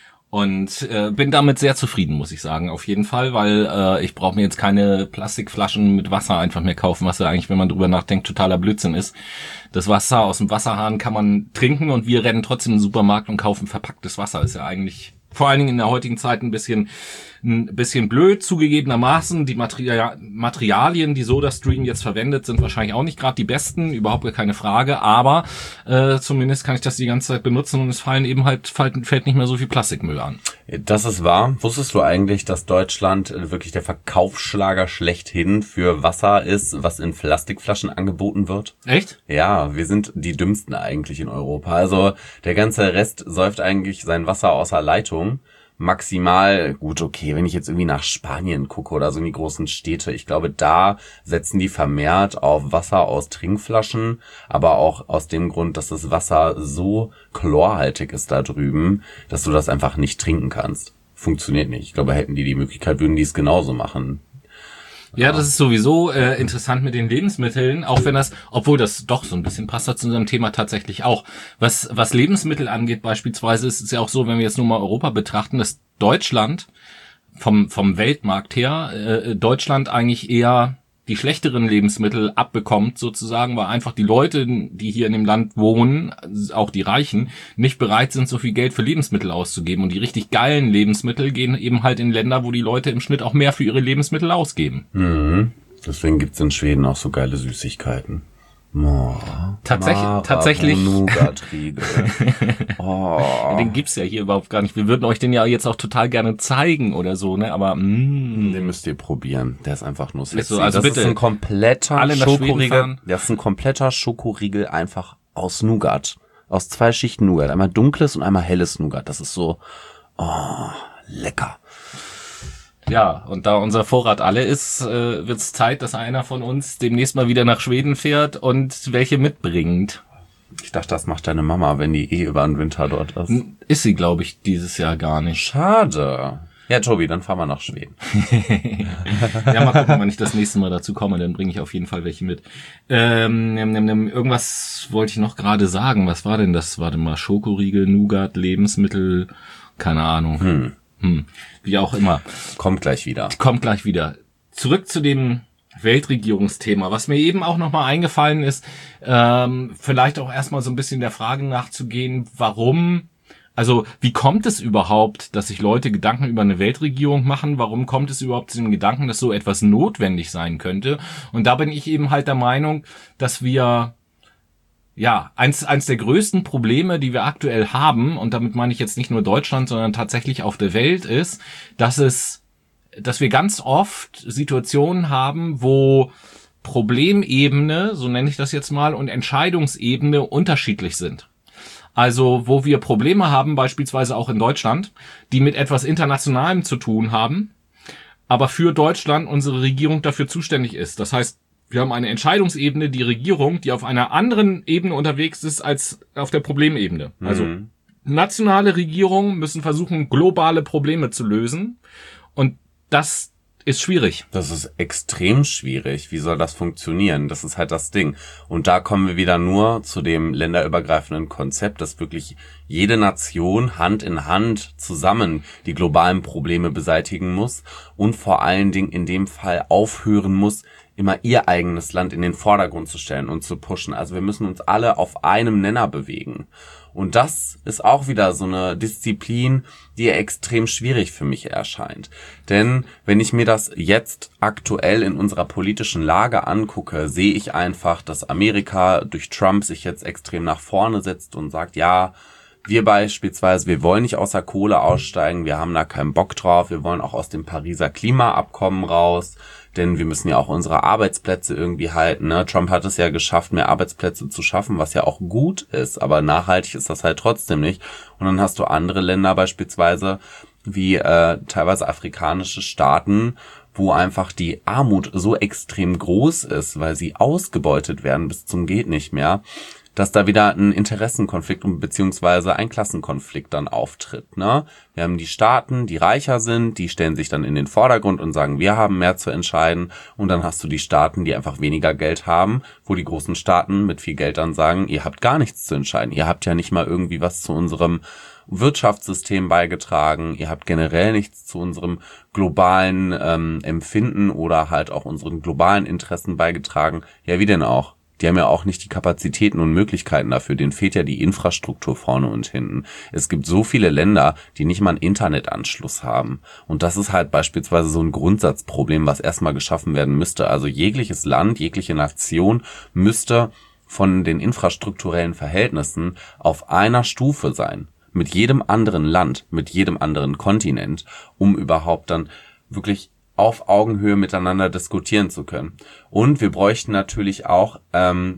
Und äh, bin damit sehr zufrieden, muss ich sagen, auf jeden Fall, weil äh, ich brauche mir jetzt keine Plastikflaschen mit Wasser einfach mehr kaufen, was ja eigentlich, wenn man drüber nachdenkt, totaler Blödsinn ist. Das Wasser aus dem Wasserhahn kann man trinken und wir rennen trotzdem in den Supermarkt und kaufen verpacktes Wasser. Ist ja eigentlich vor allen Dingen in der heutigen Zeit ein bisschen ein bisschen blöd, zugegebenermaßen. Die Materia- Materialien, die SodaStream jetzt verwendet, sind wahrscheinlich auch nicht gerade die besten, überhaupt gar keine Frage, aber äh, zumindest kann ich das die ganze Zeit benutzen und es fallen eben halt fällt, fällt nicht mehr so viel Plastikmüll an. Das ist wahr. Wusstest du eigentlich, dass Deutschland wirklich der Verkaufsschlager schlechthin für Wasser ist, was in Plastikflaschen angeboten wird? Echt? Ja, wir sind die dümmsten eigentlich in Europa. Also der ganze Rest säuft eigentlich sein Wasser außer Leitung. Maximal, gut, okay, wenn ich jetzt irgendwie nach Spanien gucke oder so in die großen Städte, ich glaube, da setzen die vermehrt auf Wasser aus Trinkflaschen, aber auch aus dem Grund, dass das Wasser so chlorhaltig ist da drüben, dass du das einfach nicht trinken kannst. Funktioniert nicht. Ich glaube, hätten die die Möglichkeit, würden die es genauso machen. Ja, das ist sowieso äh, interessant mit den Lebensmitteln, auch wenn das, obwohl das doch so ein bisschen passt zu unserem Thema tatsächlich auch. Was was Lebensmittel angeht beispielsweise, ist es ja auch so, wenn wir jetzt nur mal Europa betrachten, dass Deutschland vom vom Weltmarkt her, äh, Deutschland eigentlich eher die schlechteren Lebensmittel abbekommt sozusagen, weil einfach die Leute, die hier in dem Land wohnen, auch die Reichen, nicht bereit sind, so viel Geld für Lebensmittel auszugeben. Und die richtig geilen Lebensmittel gehen eben halt in Länder, wo die Leute im Schnitt auch mehr für ihre Lebensmittel ausgeben. Mhm. Deswegen gibt's in Schweden auch so geile Süßigkeiten. Oh, Tatsächlich, tatsächlich. Nougat-Riegel. Oh. Ja, den gibt's ja hier überhaupt gar nicht. Wir würden euch den ja jetzt auch total gerne zeigen oder so, ne? Aber mh. Den müsst ihr probieren. Der ist einfach nur Ist so, also das bitte. ist ein kompletter Alle nach Schweden Schokoriegel. fahren. Das ist ein kompletter Schokoriegel einfach aus Nougat. Aus zwei Schichten Nougat. Einmal dunkles und einmal helles Nougat. Das ist so, oh, lecker. Ja, und da unser Vorrat alle ist, äh, wird's Zeit, dass einer von uns demnächst mal wieder nach Schweden fährt und welche mitbringt. Ich dachte, das macht deine Mama, wenn die eh über den Winter dort ist. Ist sie, glaube ich, dieses Jahr gar nicht. Schade. Ja, Tobi, dann fahren wir nach Schweden. Ja, mal gucken, wann ich das nächste Mal dazu komme, dann bringe ich auf jeden Fall welche mit. Ähm, ähm, ähm, irgendwas wollte ich noch gerade sagen. Was war denn das? Warte mal, Schokoriegel, Nougat, Lebensmittel, keine Ahnung. Hm. Hm. Wie auch immer. Kommt gleich wieder. Kommt gleich wieder. Zurück zu dem Weltregierungsthema. Was mir eben auch nochmal eingefallen ist, ähm, vielleicht auch erstmal so ein bisschen der Frage nachzugehen, warum, also wie kommt es überhaupt, dass sich Leute Gedanken über eine Weltregierung machen? Warum kommt es überhaupt zu dem Gedanken, dass so etwas notwendig sein könnte? Und da bin ich eben halt der Meinung, dass wir ja, eins, eins der größten Probleme, die wir aktuell haben, und damit meine ich jetzt nicht nur Deutschland, sondern tatsächlich auf der Welt, ist, dass es dass wir ganz oft Situationen haben, wo Problemebene, so nenne ich das jetzt mal, und Entscheidungsebene unterschiedlich sind. Also wo wir Probleme haben, beispielsweise auch in Deutschland, die mit etwas Internationalem zu tun haben, aber für Deutschland unsere Regierung dafür zuständig ist. Das heißt, wir haben eine Entscheidungsebene, die Regierung, die auf einer anderen Ebene unterwegs ist als auf der Problemebene. Mhm. Also nationale Regierungen müssen versuchen, globale Probleme zu lösen, und das ist schwierig. Das ist extrem schwierig. Wie soll das funktionieren? Das ist halt das Ding. Und da kommen wir wieder nur zu dem länderübergreifenden Konzept, dass wirklich jede Nation Hand in Hand zusammen die globalen Probleme beseitigen muss und vor allen Dingen in dem Fall aufhören muss, immer ihr eigenes Land in den Vordergrund zu stellen und zu pushen. Also wir müssen uns alle auf einem Nenner bewegen. Und das ist auch wieder so eine Disziplin, die extrem schwierig für mich erscheint. Denn wenn ich mir das jetzt aktuell in unserer politischen Lage angucke, sehe ich einfach, dass Amerika durch Trump sich jetzt extrem nach vorne setzt und sagt, ja, wir beispielsweise, wir wollen nicht aus der Kohle aussteigen, wir haben da keinen Bock drauf, wir wollen auch aus dem Pariser Klimaabkommen raus, denn wir müssen ja auch unsere Arbeitsplätze irgendwie halten. Ne? Trump hat es ja geschafft, mehr Arbeitsplätze zu schaffen, was ja auch gut ist, aber nachhaltig ist das halt trotzdem nicht. Und dann hast du andere Länder beispielsweise, wie äh, teilweise afrikanische Staaten, wo einfach die Armut so extrem groß ist, weil sie ausgebeutet werden bis zum geht nicht mehr, dass da wieder ein Interessenkonflikt und beziehungsweise ein Klassenkonflikt dann auftritt. Ne? Wir haben die Staaten, die reicher sind, die stellen sich dann in den Vordergrund und sagen, wir haben mehr zu entscheiden. Und dann hast du die Staaten, die einfach weniger Geld haben, wo die großen Staaten mit viel Geld dann sagen, ihr habt gar nichts zu entscheiden. Ihr habt ja nicht mal irgendwie was zu unserem Wirtschaftssystem beigetragen. Ihr habt generell nichts zu unserem globalen ähm, Empfinden oder halt auch unseren globalen Interessen beigetragen. Ja, wie denn auch? Die haben ja auch nicht die Kapazitäten und Möglichkeiten dafür. Denen fehlt ja die Infrastruktur vorne und hinten. Es gibt so viele Länder, die nicht mal einen Internetanschluss haben. Und das ist halt beispielsweise so ein Grundsatzproblem, was erstmal geschaffen werden müsste. Also jegliches Land, jegliche Nation müsste von den infrastrukturellen Verhältnissen auf einer Stufe sein. Mit jedem anderen Land, mit jedem anderen Kontinent, um überhaupt dann wirklich auf Augenhöhe miteinander diskutieren zu können. Und wir bräuchten natürlich auch ähm,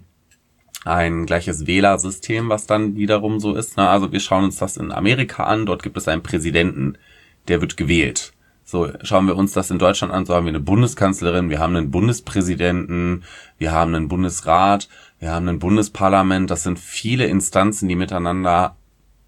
ein gleiches Wählersystem, was dann wiederum so ist. Ne? Also wir schauen uns das in Amerika an, dort gibt es einen Präsidenten, der wird gewählt. So, schauen wir uns das in Deutschland an, so haben wir eine Bundeskanzlerin, wir haben einen Bundespräsidenten, wir haben einen Bundesrat, wir haben ein Bundesparlament. Das sind viele Instanzen, die miteinander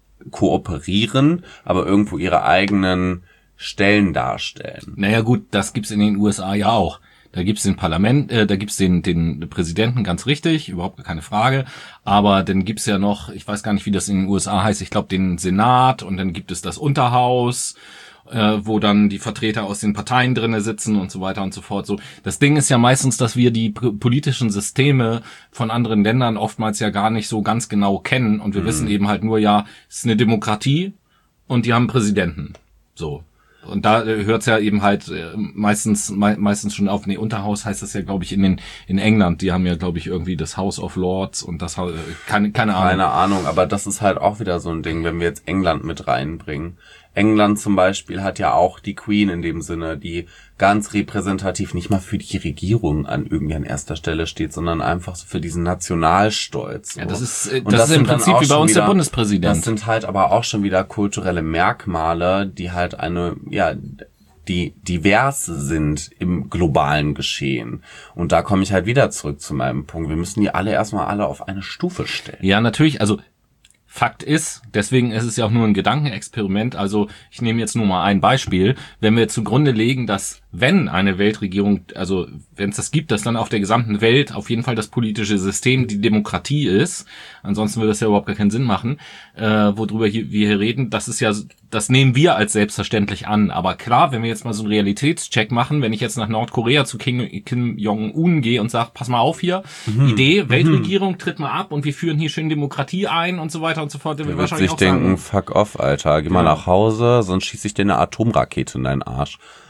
kooperieren, aber irgendwo ihre eigenen Stellen darstellen. Naja gut, das gibt's in den U S A ja auch. Da gibt's den Parlament, äh, da gibt's den den Präsidenten, ganz richtig, überhaupt keine Frage. Aber dann gibt's ja noch, ich weiß gar nicht, wie das in den U S A heißt, ich glaube den Senat, und dann gibt es das Unterhaus, äh, wo dann die Vertreter aus den Parteien drinne sitzen und so weiter und so fort. So, das Ding ist ja meistens, dass wir die p- politischen Systeme von anderen Ländern oftmals ja gar nicht so ganz genau kennen, und wir mhm. wissen eben halt nur, ja, es ist eine Demokratie und die haben einen Präsidenten. So. Und da äh, hört's ja eben halt äh, meistens me- meistens schon auf. Nee, Unterhaus heißt das ja, glaube ich, in den in England. Die haben ja, glaube ich, irgendwie das House of Lords und das äh, keine keine Ahnung. Keine Ahnung, aber das ist halt auch wieder so ein Ding, wenn wir jetzt England mit reinbringen. England zum Beispiel hat ja auch die Queen in dem Sinne, die ganz repräsentativ nicht mal für die Regierung an irgendwie an erster Stelle steht, sondern einfach so für diesen Nationalstolz. So. Ja, das ist äh, das, das ist im Prinzip wie bei uns wieder, der Bundespräsident. Das sind halt aber auch schon wieder kulturelle Merkmale, die halt eine, ja, die divers sind im globalen Geschehen. Und da komme ich halt wieder zurück zu meinem Punkt. Wir müssen die alle erstmal alle auf eine Stufe stellen. Ja, natürlich, also Fakt ist, deswegen ist es ja auch nur ein Gedankenexperiment, also ich nehme jetzt nur mal ein Beispiel, wenn wir zugrunde legen, dass wenn eine Weltregierung, also wenn es das gibt, dass dann auf der gesamten Welt auf jeden Fall das politische System die Demokratie ist, ansonsten würde das ja überhaupt gar keinen Sinn machen, äh, worüber hier, wir hier reden, das ist ja, das nehmen wir als selbstverständlich an, aber klar, wenn wir jetzt mal so einen Realitätscheck machen, wenn ich jetzt nach Nordkorea zu Kim, Kim Jong-un gehe und sage, pass mal auf hier, mhm. Idee, Weltregierung, mhm. tritt mal ab und wir führen hier schön Demokratie ein und so weiter und so fort, der wird wahrscheinlich sich auch denken, sagen, fuck off, Alter, geh mal genau. nach Hause, sonst schieße ich dir eine Atomrakete in deinen Arsch.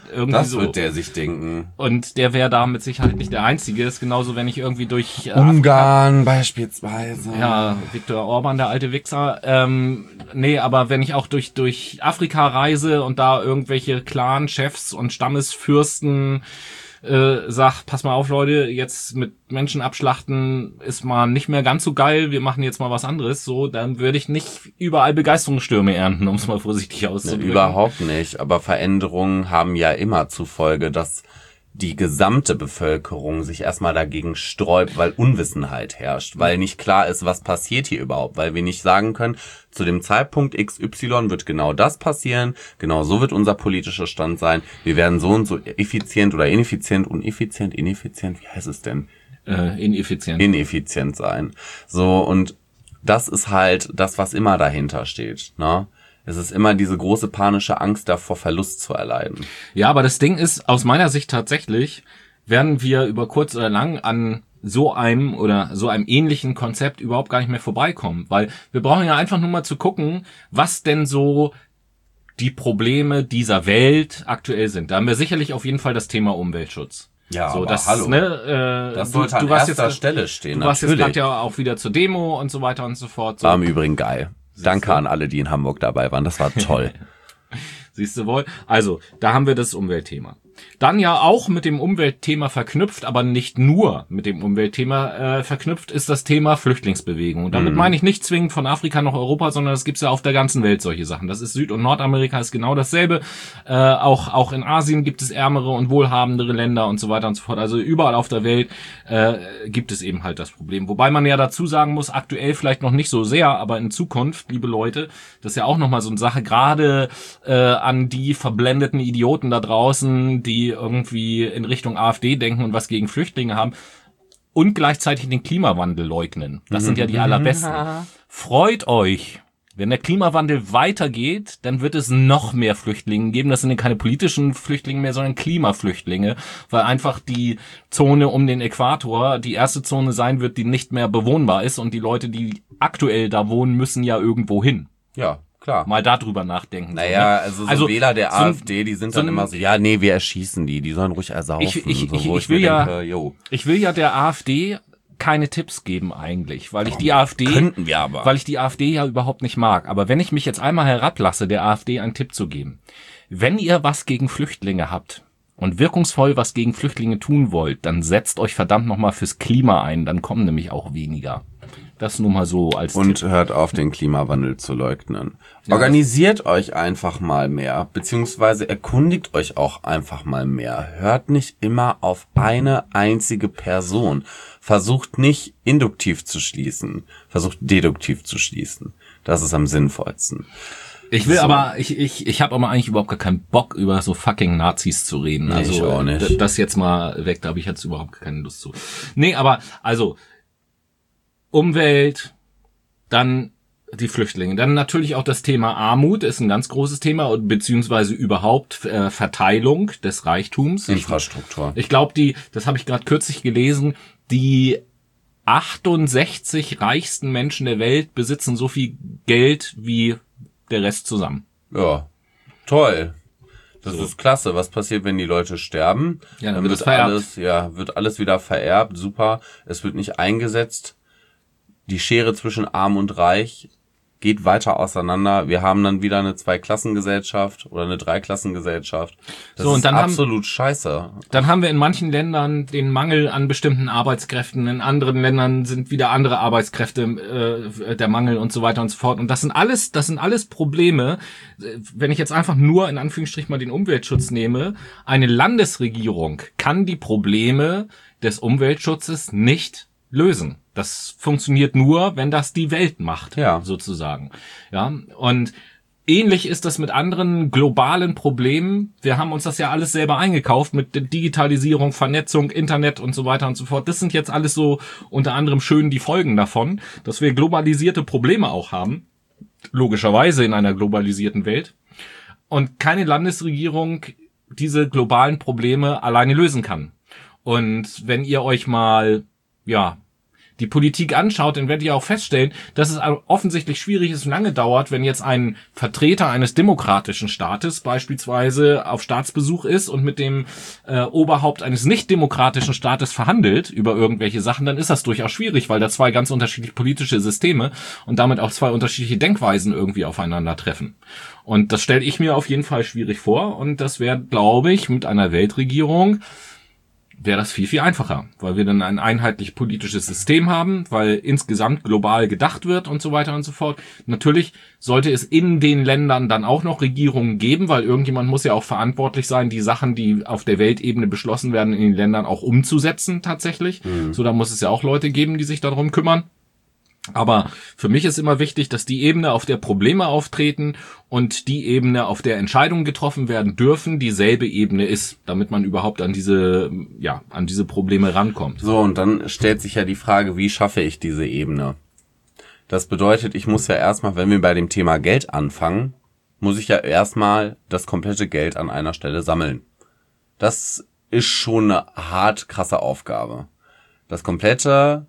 Irgendwie das so. wird der sich denken. Und der wäre da mit Sicherheit nicht der Einzige. Ist genauso, wenn ich irgendwie durch äh, Ungarn Afrika, beispielsweise. Ja, Viktor Orban, der alte Wichser. Ähm, nee, aber wenn ich auch durch durch Afrika reise und da irgendwelche Clan-Chefs und Stammesfürsten äh, sag, pass mal auf, Leute, jetzt mit Menschen abschlachten ist mal nicht mehr ganz so geil, wir machen jetzt mal was anderes, so, dann würde ich nicht überall Begeisterungsstürme ernten, um es mal vorsichtig auszudrücken. Nee, überhaupt nicht, aber Veränderungen haben ja immer zur Folge, dass die gesamte Bevölkerung sich erstmal dagegen sträubt, weil Unwissenheit herrscht, weil nicht klar ist, was passiert hier überhaupt, weil wir nicht sagen können, zu dem Zeitpunkt X Y wird genau das passieren, genau so wird unser politischer Stand sein, wir werden so und so effizient oder ineffizient, uneffizient, ineffizient, wie heißt es denn? Äh, ineffizient. Ineffizient sein. So, und das ist halt das, was immer dahinter steht, ne? Es ist immer diese große panische Angst davor, Verlust zu erleiden. Ja, aber das Ding ist, aus meiner Sicht tatsächlich, werden wir über kurz oder lang an so einem oder so einem ähnlichen Konzept überhaupt gar nicht mehr vorbeikommen. Weil wir brauchen ja einfach nur mal zu gucken, was denn so die Probleme dieser Welt aktuell sind. Da haben wir sicherlich auf jeden Fall das Thema Umweltschutz. Ja, so, aber das, hallo. Ne, äh, das du, sollte an du warst erster jetzt, Stelle stehen, Du warst natürlich. jetzt gerade ja auch wieder zur Demo und so weiter und so fort. So. War im Übrigen geil. Danke an alle, die in Hamburg dabei waren. Das war toll. Siehst du wohl? Also, da haben wir das Umweltthema. Dann ja auch mit dem Umweltthema verknüpft, aber nicht nur mit dem Umweltthema äh, verknüpft, ist das Thema Flüchtlingsbewegung. Und damit mhm. meine ich nicht zwingend von Afrika nach Europa, sondern es gibt's ja auf der ganzen Welt solche Sachen. Das ist Süd- und Nordamerika ist genau dasselbe. Äh, auch auch in Asien gibt es ärmere und wohlhabendere Länder und so weiter und so fort. Also überall auf der Welt äh, gibt es eben halt das Problem. Wobei man ja dazu sagen muss, aktuell vielleicht noch nicht so sehr, aber in Zukunft, liebe Leute, das ist ja auch nochmal so eine Sache, gerade äh, an die verblendeten Idioten da draußen, die irgendwie in Richtung AfD denken und was gegen Flüchtlinge haben und gleichzeitig den Klimawandel leugnen. Das sind ja die allerbesten. Freut euch. Wenn der Klimawandel weitergeht, dann wird es noch mehr Flüchtlinge geben. Das sind ja keine politischen Flüchtlinge mehr, sondern Klimaflüchtlinge, weil einfach die Zone um den Äquator die erste Zone sein wird, die nicht mehr bewohnbar ist und die Leute, die aktuell da wohnen, müssen ja irgendwo hin. Ja. Klar. Mal darüber nachdenken. Naja, also so also, Wähler der so AfD, die sind so dann immer so, ja, nee, wir erschießen die, die sollen ruhig ersaufen. Ich, ich, so, ich, ich, ich will ja, denke, yo. ich will ja der AfD keine Tipps geben eigentlich, weil ich die AfD, könnten wir aber, weil ich die AfD ja überhaupt nicht mag. Aber wenn ich mich jetzt einmal herablasse, der AfD einen Tipp zu geben, wenn ihr was gegen Flüchtlinge habt und wirkungsvoll was gegen Flüchtlinge tun wollt, dann setzt euch verdammt nochmal fürs Klima ein, dann kommen nämlich auch weniger. Das nur mal so als Und Tipp. hört auf, den Klimawandel zu leugnen. Ja. Organisiert euch einfach mal mehr, beziehungsweise erkundigt euch auch einfach mal mehr. Hört nicht immer auf eine einzige Person. Versucht nicht induktiv zu schließen, versucht deduktiv zu schließen. Das ist am sinnvollsten. Ich will so. aber, ich ich ich habe aber eigentlich überhaupt gar keinen Bock, über so fucking Nazis zu reden. Nee, also ich auch nicht. Das jetzt mal weg, da habe ich jetzt überhaupt keine Lust zu. Nee, aber also Umwelt, dann die Flüchtlinge, dann natürlich auch das Thema Armut ist ein ganz großes Thema, beziehungsweise überhaupt äh, Verteilung des Reichtums. Infrastruktur. Ich, ich glaube, die, das habe ich gerade kürzlich gelesen, die achtundsechzig reichsten Menschen der Welt besitzen so viel Geld wie der Rest zusammen. Ja, toll. Das so. ist klasse. Was passiert, wenn die Leute sterben? Ja, dann, dann wird, wird es vererbt. alles, ja, wird alles wieder vererbt. Super. Es wird nicht eingesetzt. Die Schere zwischen Arm und Reich geht weiter auseinander. Wir haben dann wieder eine Zweiklassengesellschaft oder eine Dreiklassengesellschaft. Das so, und ist dann absolut haben, scheiße. Dann haben wir in manchen Ländern den Mangel an bestimmten Arbeitskräften. In anderen Ländern sind wieder andere Arbeitskräfte, äh, der Mangel und so weiter und so fort. Und das sind alles, das sind alles Probleme. Wenn ich jetzt einfach nur in Anführungsstrichen mal den Umweltschutz nehme, eine Landesregierung kann die Probleme des Umweltschutzes nicht lösen. Das funktioniert nur, wenn das die Welt macht, ja. sozusagen. Ja, und ähnlich ist das mit anderen globalen Problemen. Wir haben uns das ja alles selber eingekauft mit Digitalisierung, Vernetzung, Internet und so weiter und so fort. Das sind jetzt alles so unter anderem schön die Folgen davon, dass wir globalisierte Probleme auch haben, logischerweise in einer globalisierten Welt. Und keine Landesregierung diese globalen Probleme alleine lösen kann. Und wenn ihr euch mal, ja, die Politik anschaut, dann werdet ihr auch feststellen, dass es offensichtlich schwierig ist und lange dauert, wenn jetzt ein Vertreter eines demokratischen Staates beispielsweise auf Staatsbesuch ist und mit dem äh, Oberhaupt eines nicht demokratischen Staates verhandelt über irgendwelche Sachen, dann ist das durchaus schwierig, weil da zwei ganz unterschiedliche politische Systeme und damit auch zwei unterschiedliche Denkweisen irgendwie aufeinandertreffen. Und das stelle ich mir auf jeden Fall schwierig vor und das wäre, glaube ich, mit einer Weltregierung wäre das viel, viel einfacher, weil wir dann ein einheitlich politisches System haben, weil insgesamt global gedacht wird und so weiter und so fort. Natürlich sollte es in den Ländern dann auch noch Regierungen geben, weil irgendjemand muss ja auch verantwortlich sein, die Sachen, die auf der Weltebene beschlossen werden, in den Ländern auch umzusetzen tatsächlich. Mhm. So, da muss es ja auch Leute geben, die sich darum kümmern. Aber für mich ist immer wichtig, dass die Ebene, auf der Probleme auftreten und die Ebene, auf der Entscheidungen getroffen werden dürfen, dieselbe Ebene ist, damit man überhaupt an diese, ja, an diese Probleme rankommt. So, und dann stellt sich ja die Frage, wie schaffe ich diese Ebene? Das bedeutet, ich muss ja erstmal, wenn wir bei dem Thema Geld anfangen, muss ich ja erstmal das komplette Geld an einer Stelle sammeln. Das ist schon eine hart krasse Aufgabe. Das komplette,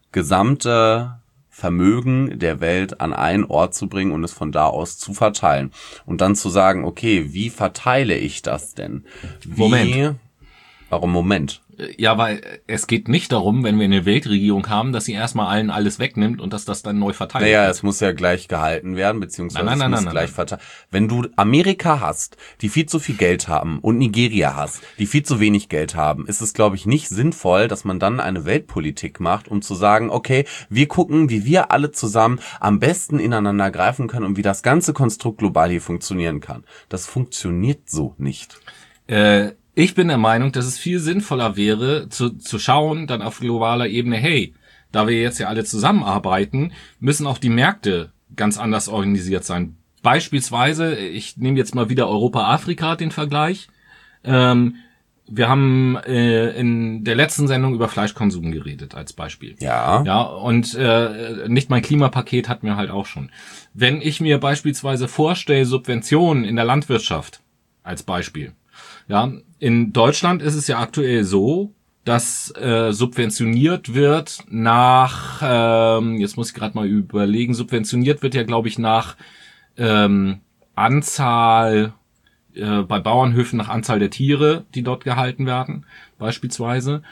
gesamte Vermögen der Welt an einen Ort zu bringen und es von da aus zu verteilen. Und dann zu sagen, okay, wie verteile ich das denn? Wie, Moment. Warum Moment? Ja, weil es geht nicht darum, wenn wir eine Weltregierung haben, dass sie erstmal allen alles wegnimmt und dass das dann neu verteilt naja, wird. Naja, es muss ja gleich gehalten werden, beziehungsweise nein, nein, es muss nein, gleich nein. verteilt. Wenn du Amerika hast, die viel zu viel Geld haben, und Nigeria hast, die viel zu wenig Geld haben, ist es, glaube ich, nicht sinnvoll, dass man dann eine Weltpolitik macht, um zu sagen, okay, wir gucken, wie wir alle zusammen am besten ineinander greifen können und wie das ganze Konstrukt global hier funktionieren kann. Das funktioniert so nicht. Äh, Ich bin der Meinung, dass es viel sinnvoller wäre, zu, zu schauen, dann auf globaler Ebene, hey, da wir jetzt ja alle zusammenarbeiten, müssen auch die Märkte ganz anders organisiert sein. Beispielsweise, ich nehme jetzt mal wieder Europa-Afrika den Vergleich. Ähm, wir haben äh, in der letzten Sendung über Fleischkonsum geredet, als Beispiel. Ja. Ja, und äh, nicht mein Klimapaket hatten wir halt auch schon. Wenn ich mir beispielsweise vorstelle, Subventionen in der Landwirtschaft, als Beispiel. Ja, in Deutschland ist es ja aktuell so, dass äh, subventioniert wird nach, ähm, jetzt muss ich gerade mal überlegen, subventioniert wird ja, glaube ich, nach ähm, Anzahl, äh, bei Bauernhöfen nach Anzahl der Tiere, die dort gehalten werden, beispielsweise.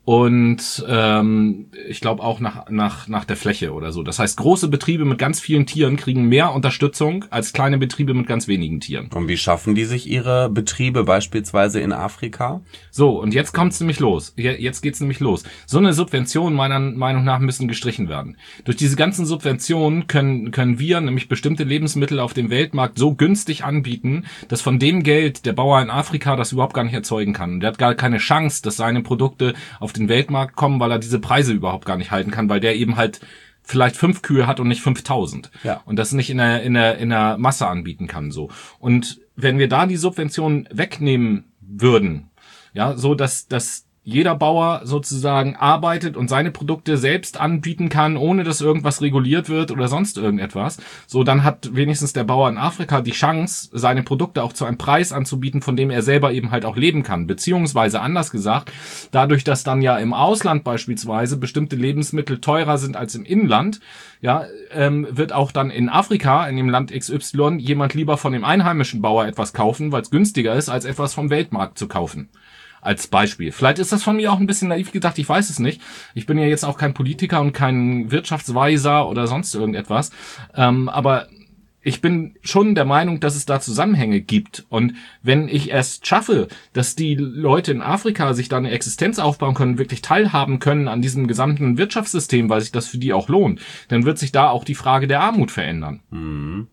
Und ähm, ich glaube auch nach nach nach der Fläche oder so. Das heißt, große Betriebe mit ganz vielen Tieren kriegen mehr Unterstützung als kleine Betriebe mit ganz wenigen Tieren. Und wie schaffen die sich ihre Betriebe beispielsweise in Afrika? So, und jetzt kommt's nämlich los. Jetzt geht's nämlich los. So eine Subvention meiner Meinung nach müssen gestrichen werden. Durch diese ganzen Subventionen können können wir nämlich bestimmte Lebensmittel auf dem Weltmarkt so günstig anbieten, dass von dem Geld der Bauer in Afrika das überhaupt gar nicht erzeugen kann. Der hat gar keine Chance, dass seine Produkte auf den Weltmarkt kommen, weil er diese Preise überhaupt gar nicht halten kann, weil der eben halt vielleicht fünf Kühe hat und nicht fünftausend. Ja. Und das nicht in der, in der, in der Masse anbieten kann, so. Und wenn wir da die Subventionen wegnehmen würden, ja, so dass, dass jeder Bauer sozusagen arbeitet und seine Produkte selbst anbieten kann, ohne dass irgendwas reguliert wird oder sonst irgendetwas. So, dann hat wenigstens der Bauer in Afrika die Chance, seine Produkte auch zu einem Preis anzubieten, von dem er selber eben halt auch leben kann. Beziehungsweise anders gesagt, dadurch, dass dann ja im Ausland beispielsweise bestimmte Lebensmittel teurer sind als im Inland, ja, ähm, wird auch dann in Afrika, in dem Land X Y, jemand lieber von dem einheimischen Bauer etwas kaufen, weil es günstiger ist, als etwas vom Weltmarkt zu kaufen. Als Beispiel. Vielleicht ist das von mir auch ein bisschen naiv gedacht, ich weiß es nicht. Ich bin ja jetzt auch kein Politiker und kein Wirtschaftsweiser oder sonst irgendetwas. Ähm, aber ich bin schon der Meinung, dass es da Zusammenhänge gibt. Und wenn ich es schaffe, dass die Leute in Afrika sich da eine Existenz aufbauen können, wirklich teilhaben können an diesem gesamten Wirtschaftssystem, weil sich das für die auch lohnt, dann wird sich da auch die Frage der Armut verändern. Mhm.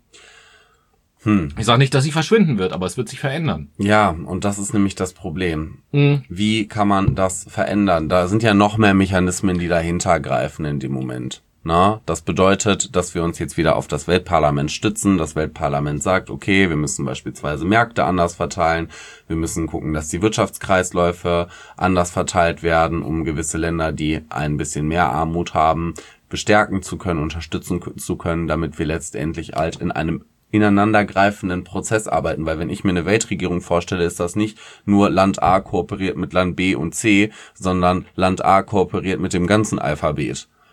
Hm. Ich sage nicht, dass sie verschwinden wird, aber es wird sich verändern. Ja, und das ist nämlich das Problem. Mhm. Wie kann man das verändern? Da sind ja noch mehr Mechanismen, die dahinter greifen in dem Moment. Na, das bedeutet, dass wir uns jetzt wieder auf das Weltparlament stützen. Das Weltparlament sagt, okay, wir müssen beispielsweise Märkte anders verteilen. Wir müssen gucken, dass die Wirtschaftskreisläufe anders verteilt werden, um gewisse Länder, die ein bisschen mehr Armut haben, bestärken zu können, unterstützen zu können, damit wir letztendlich halt in einem ineinandergreifenden Prozess arbeiten, weil wenn ich mir eine Weltregierung vorstelle, ist das nicht nur Land A kooperiert mit Land B und C, sondern Land A kooperiert mit dem ganzen Alphabet.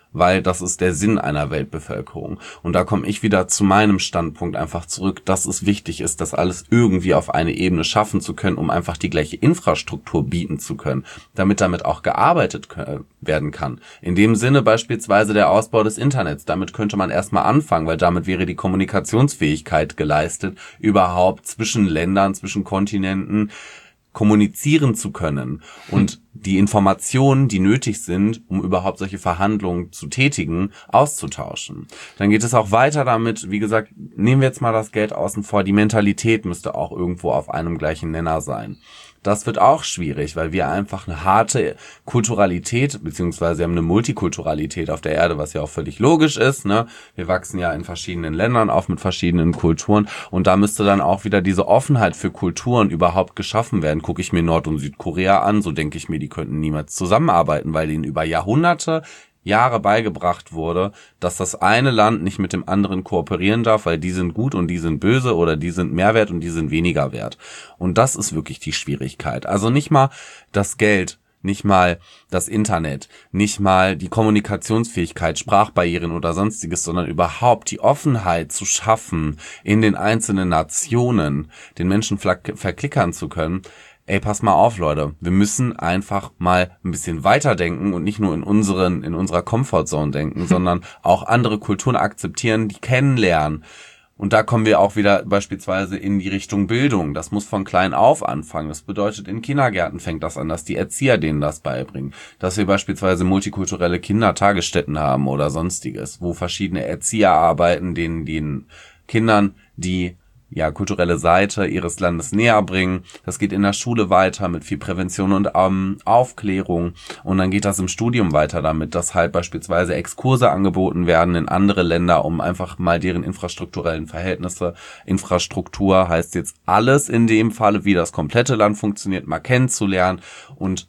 weil das ist der Sinn einer Weltbevölkerung. Und da komme ich wieder zu meinem Standpunkt einfach zurück, dass es wichtig ist, das alles irgendwie auf eine Ebene schaffen zu können, um einfach die gleiche Infrastruktur bieten zu können, damit damit auch gearbeitet werden kann. In dem Sinne beispielsweise der Ausbau des Internets. Damit könnte man erstmal anfangen, weil damit wäre die Kommunikationsfähigkeit geleistet, überhaupt zwischen Ländern, zwischen Kontinenten kommunizieren zu können und die Informationen, die nötig sind, um überhaupt solche Verhandlungen zu tätigen, auszutauschen. Dann geht es auch weiter damit, wie gesagt, nehmen wir jetzt mal das Geld außen vor, die Mentalität müsste auch irgendwo auf einem gleichen Nenner sein. Das wird auch schwierig, weil wir einfach eine harte Kulturalität, beziehungsweise wir haben eine Multikulturalität auf der Erde, was ja auch völlig logisch ist, ne? Wir wachsen ja in verschiedenen Ländern auf mit verschiedenen Kulturen und da müsste dann auch wieder diese Offenheit für Kulturen überhaupt geschaffen werden. Gucke ich mir Nord- und Südkorea an, so denke ich mir, die könnten niemals zusammenarbeiten, weil ihnen über Jahrhunderte Jahre beigebracht wurde, dass das eine Land nicht mit dem anderen kooperieren darf, weil die sind gut und die sind böse oder die sind mehr wert und die sind weniger wert. Und das ist wirklich die Schwierigkeit. Also nicht mal das Geld, nicht mal das Internet, nicht mal die Kommunikationsfähigkeit, Sprachbarrieren oder sonstiges, sondern überhaupt die Offenheit zu schaffen, in den einzelnen Nationen den Menschen verklickern zu können. Ey, pass mal auf, Leute. Wir müssen einfach mal ein bisschen weiterdenken und nicht nur in unseren, in unserer Comfortzone denken, sondern auch andere Kulturen akzeptieren, die kennenlernen. Und da kommen wir auch wieder beispielsweise in die Richtung Bildung. Das muss von klein auf anfangen. Das bedeutet, in Kindergärten fängt das an, dass die Erzieher denen das beibringen. Dass wir beispielsweise multikulturelle Kindertagesstätten haben oder sonstiges, wo verschiedene Erzieher arbeiten, denen den Kindern die ja, kulturelle Seite ihres Landes näher bringen. Das geht in der Schule weiter mit viel Prävention und ähm, Aufklärung. Und dann geht das im Studium weiter damit, dass halt beispielsweise Exkurse angeboten werden in andere Länder, um einfach mal deren infrastrukturellen Verhältnisse, Infrastruktur heißt jetzt alles in dem Falle, wie das komplette Land funktioniert, mal kennenzulernen. Und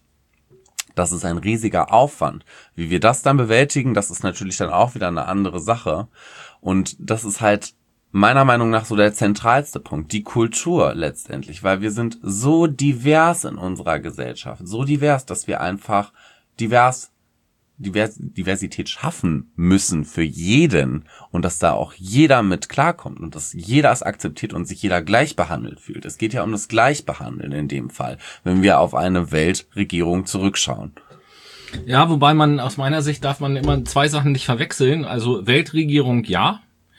das ist ein riesiger Aufwand. Wie wir das dann bewältigen, das ist natürlich dann auch wieder eine andere Sache. Und das ist halt meiner Meinung nach so der zentralste Punkt, die Kultur letztendlich, weil wir sind so divers in unserer Gesellschaft, so divers, dass wir einfach divers, divers Diversität schaffen müssen für jeden und dass da auch jeder mit klarkommt und dass jeder es akzeptiert und sich jeder gleich behandelt fühlt. Es geht ja um das Gleichbehandeln in dem Fall, wenn wir auf eine Weltregierung zurückschauen. Ja, wobei man aus meiner Sicht darf man immer zwei Sachen nicht verwechseln. Also Weltregierung ja,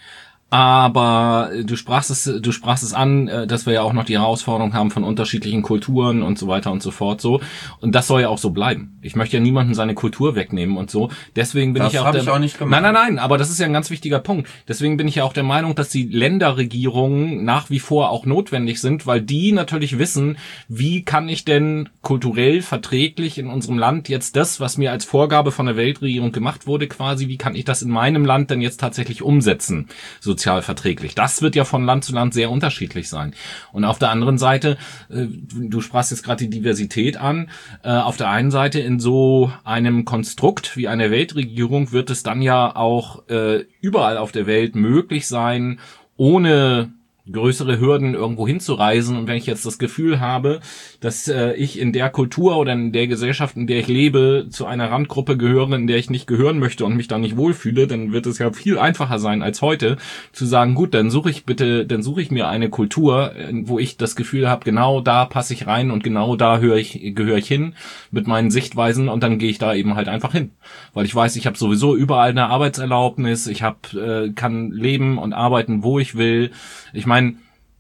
aber du sprachst es, du sprachst es an, dass wir ja auch noch die Herausforderung haben von unterschiedlichen Kulturen und so weiter und so fort so. Und das soll ja auch so bleiben. Ich möchte ja niemandem seine Kultur wegnehmen und so. Deswegen bin das ich auch hab der. Ich auch nicht gemacht. Nein, nein, nein. Aber das ist ja ein ganz wichtiger Punkt. Deswegen bin ich ja auch der Meinung, dass die Länderregierungen nach wie vor auch notwendig sind, weil die natürlich wissen, wie kann ich denn kulturell verträglich in unserem Land jetzt das, was mir als Vorgabe von der Weltregierung gemacht wurde, quasi, wie kann ich das in meinem Land denn jetzt tatsächlich umsetzen? Sozial verträglich. Das wird ja von Land zu Land sehr unterschiedlich sein. Und auf der anderen Seite, äh, du sprachst jetzt gerade die Diversität an, äh, auf der einen Seite in so einem Konstrukt wie einer Weltregierung wird es dann ja auch äh, überall auf der Welt möglich sein, ohne größere Hürden irgendwo hinzureisen. Und wenn ich jetzt das Gefühl habe, dass äh, ich in der Kultur oder in der Gesellschaft, in der ich lebe, zu einer Randgruppe gehöre, in der ich nicht gehören möchte und mich da nicht wohlfühle, dann wird es ja viel einfacher sein als heute, zu sagen, gut, dann suche ich bitte, dann suche ich mir eine Kultur, wo ich das Gefühl habe, genau da passe ich rein und genau da höre ich, gehöre ich hin mit meinen Sichtweisen und dann gehe ich da eben halt einfach hin. Weil ich weiß, ich habe sowieso überall eine Arbeitserlaubnis, ich hab, äh, kann leben und arbeiten, wo ich will. Ich meine,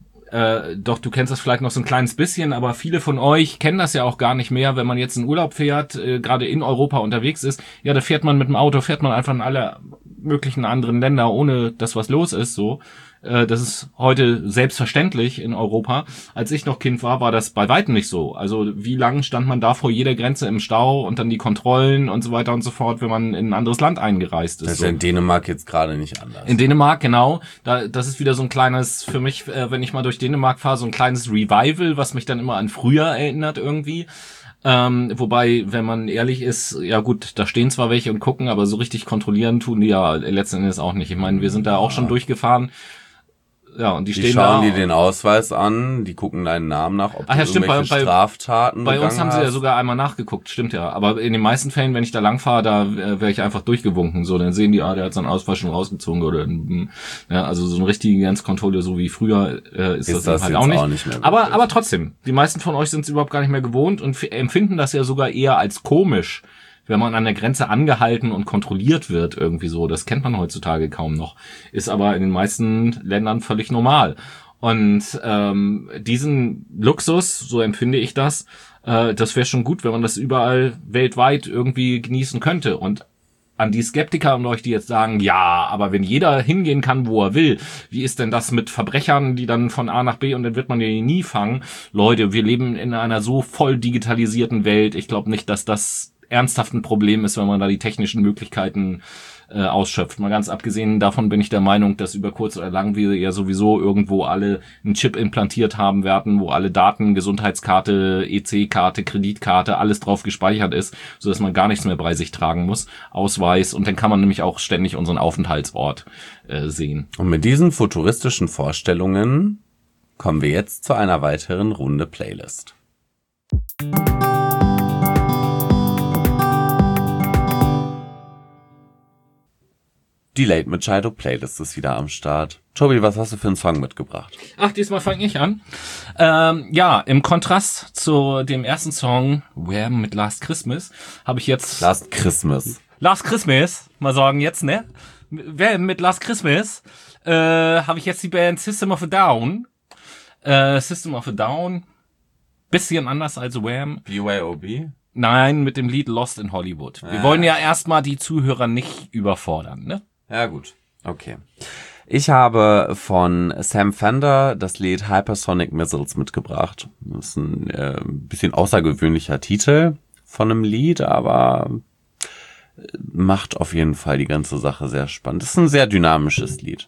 äh, doch, du kennst das vielleicht noch so ein kleines bisschen, aber viele von euch kennen das ja auch gar nicht mehr, wenn man jetzt in Urlaub fährt, äh, gerade in Europa unterwegs ist, ja, da fährt man mit dem Auto, fährt man einfach in alle möglichen anderen Länder, ohne dass was los ist, so. Äh, das ist heute selbstverständlich in Europa. Als ich noch Kind war, war das bei weitem nicht so. Also wie lange stand man da vor jeder Grenze im Stau und dann die Kontrollen und so weiter und so fort, wenn man in ein anderes Land eingereist ist. Das ist so. ja in Dänemark jetzt gerade nicht anders. In Dänemark, genau. Da, das ist wieder so ein kleines, für mich, äh, wenn ich mal durch Dänemark fahre, so ein kleines Revival, was mich dann immer an früher erinnert irgendwie. Ähm, wobei, wenn man ehrlich ist, ja gut, da stehen zwar welche und gucken, aber so richtig kontrollieren tun die ja letzten Endes auch nicht. Ich meine, wir sind da auch schon durchgefahren. Ja, und die, die stehen schauen da. dir den Ausweis an, die gucken deinen Namen nach, ob Ach ja, du stimmt, irgendwelche bei, bei, Straftaten bei uns begangen haben sie ja hast. sogar einmal nachgeguckt, stimmt ja. Aber in den meisten Fällen, wenn ich da lang fahre, da äh, wäre ich einfach durchgewunken. So, dann sehen die, ah, der hat seinen Ausweis schon rausgezogen oder mm, ja, also so eine richtige Grenzkontrolle, so wie früher, äh, ist, Ist das, das halt jetzt auch nicht. auch nicht mehr aber wirklich. aber trotzdem, die meisten von euch sind es überhaupt gar nicht mehr gewohnt und f- empfinden das ja sogar eher als komisch, wenn man an der Grenze angehalten und kontrolliert wird irgendwie so. Das kennt man heutzutage kaum noch. Ist aber in den meisten Ländern völlig normal. Und ähm, diesen Luxus, so empfinde ich das, äh, das wäre schon gut, wenn man das überall weltweit irgendwie genießen könnte. Und an die Skeptiker und euch, die jetzt sagen, ja, aber wenn jeder hingehen kann, wo er will, wie ist denn das mit Verbrechern, die dann von A nach B und dann wird man die nie fangen? Leute, wir leben in einer so voll digitalisierten Welt. Ich glaube nicht, dass das ernsthaft ein Problem ist, wenn man da die technischen Möglichkeiten äh, ausschöpft. Mal ganz abgesehen davon bin ich der Meinung, dass über kurz oder lang wir ja sowieso irgendwo alle einen Chip implantiert haben werden, wo alle Daten, Gesundheitskarte, E C-Karte, Kreditkarte, alles drauf gespeichert ist, sodass man gar nichts mehr bei sich tragen muss. Ausweis und dann kann man nämlich auch ständig unseren Aufenthaltsort äh, sehen. Und mit diesen futuristischen Vorstellungen kommen wir jetzt zu einer weiteren Runde Playlist. Die Late Machado Playlist ist wieder am Start. Tobi, was hast du für einen Song mitgebracht? Ach, diesmal fange ich an. Ähm, ja, im Kontrast zu dem ersten Song, Wham! Mit Last Christmas, habe ich jetzt... Last Christmas. Last Christmas, mal sagen jetzt, ne? Wham! Mit Last Christmas äh, habe ich jetzt die Band System of a Down. Äh, System of a Down, bisschen anders als Wham! B Y O B? Nein, mit dem Lied Lost in Hollywood. Wir Ah. wollen ja erstmal die Zuhörer nicht überfordern, ne? Ja, gut. Okay. Ich habe von Sam Fender das Lied Hypersonic Missiles mitgebracht. Das ist ein äh, bisschen außergewöhnlicher Titel von einem Lied, aber macht auf jeden Fall die ganze Sache sehr spannend. Das ist ein sehr dynamisches Lied.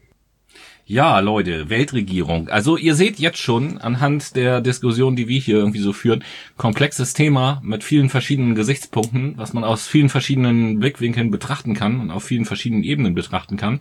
Ja, Leute, Weltregierung. Also ihr seht jetzt schon anhand der Diskussion, die wir hier irgendwie so führen, komplexes Thema mit vielen verschiedenen Gesichtspunkten, was man aus vielen verschiedenen Blickwinkeln betrachten kann und auf vielen verschiedenen Ebenen betrachten kann.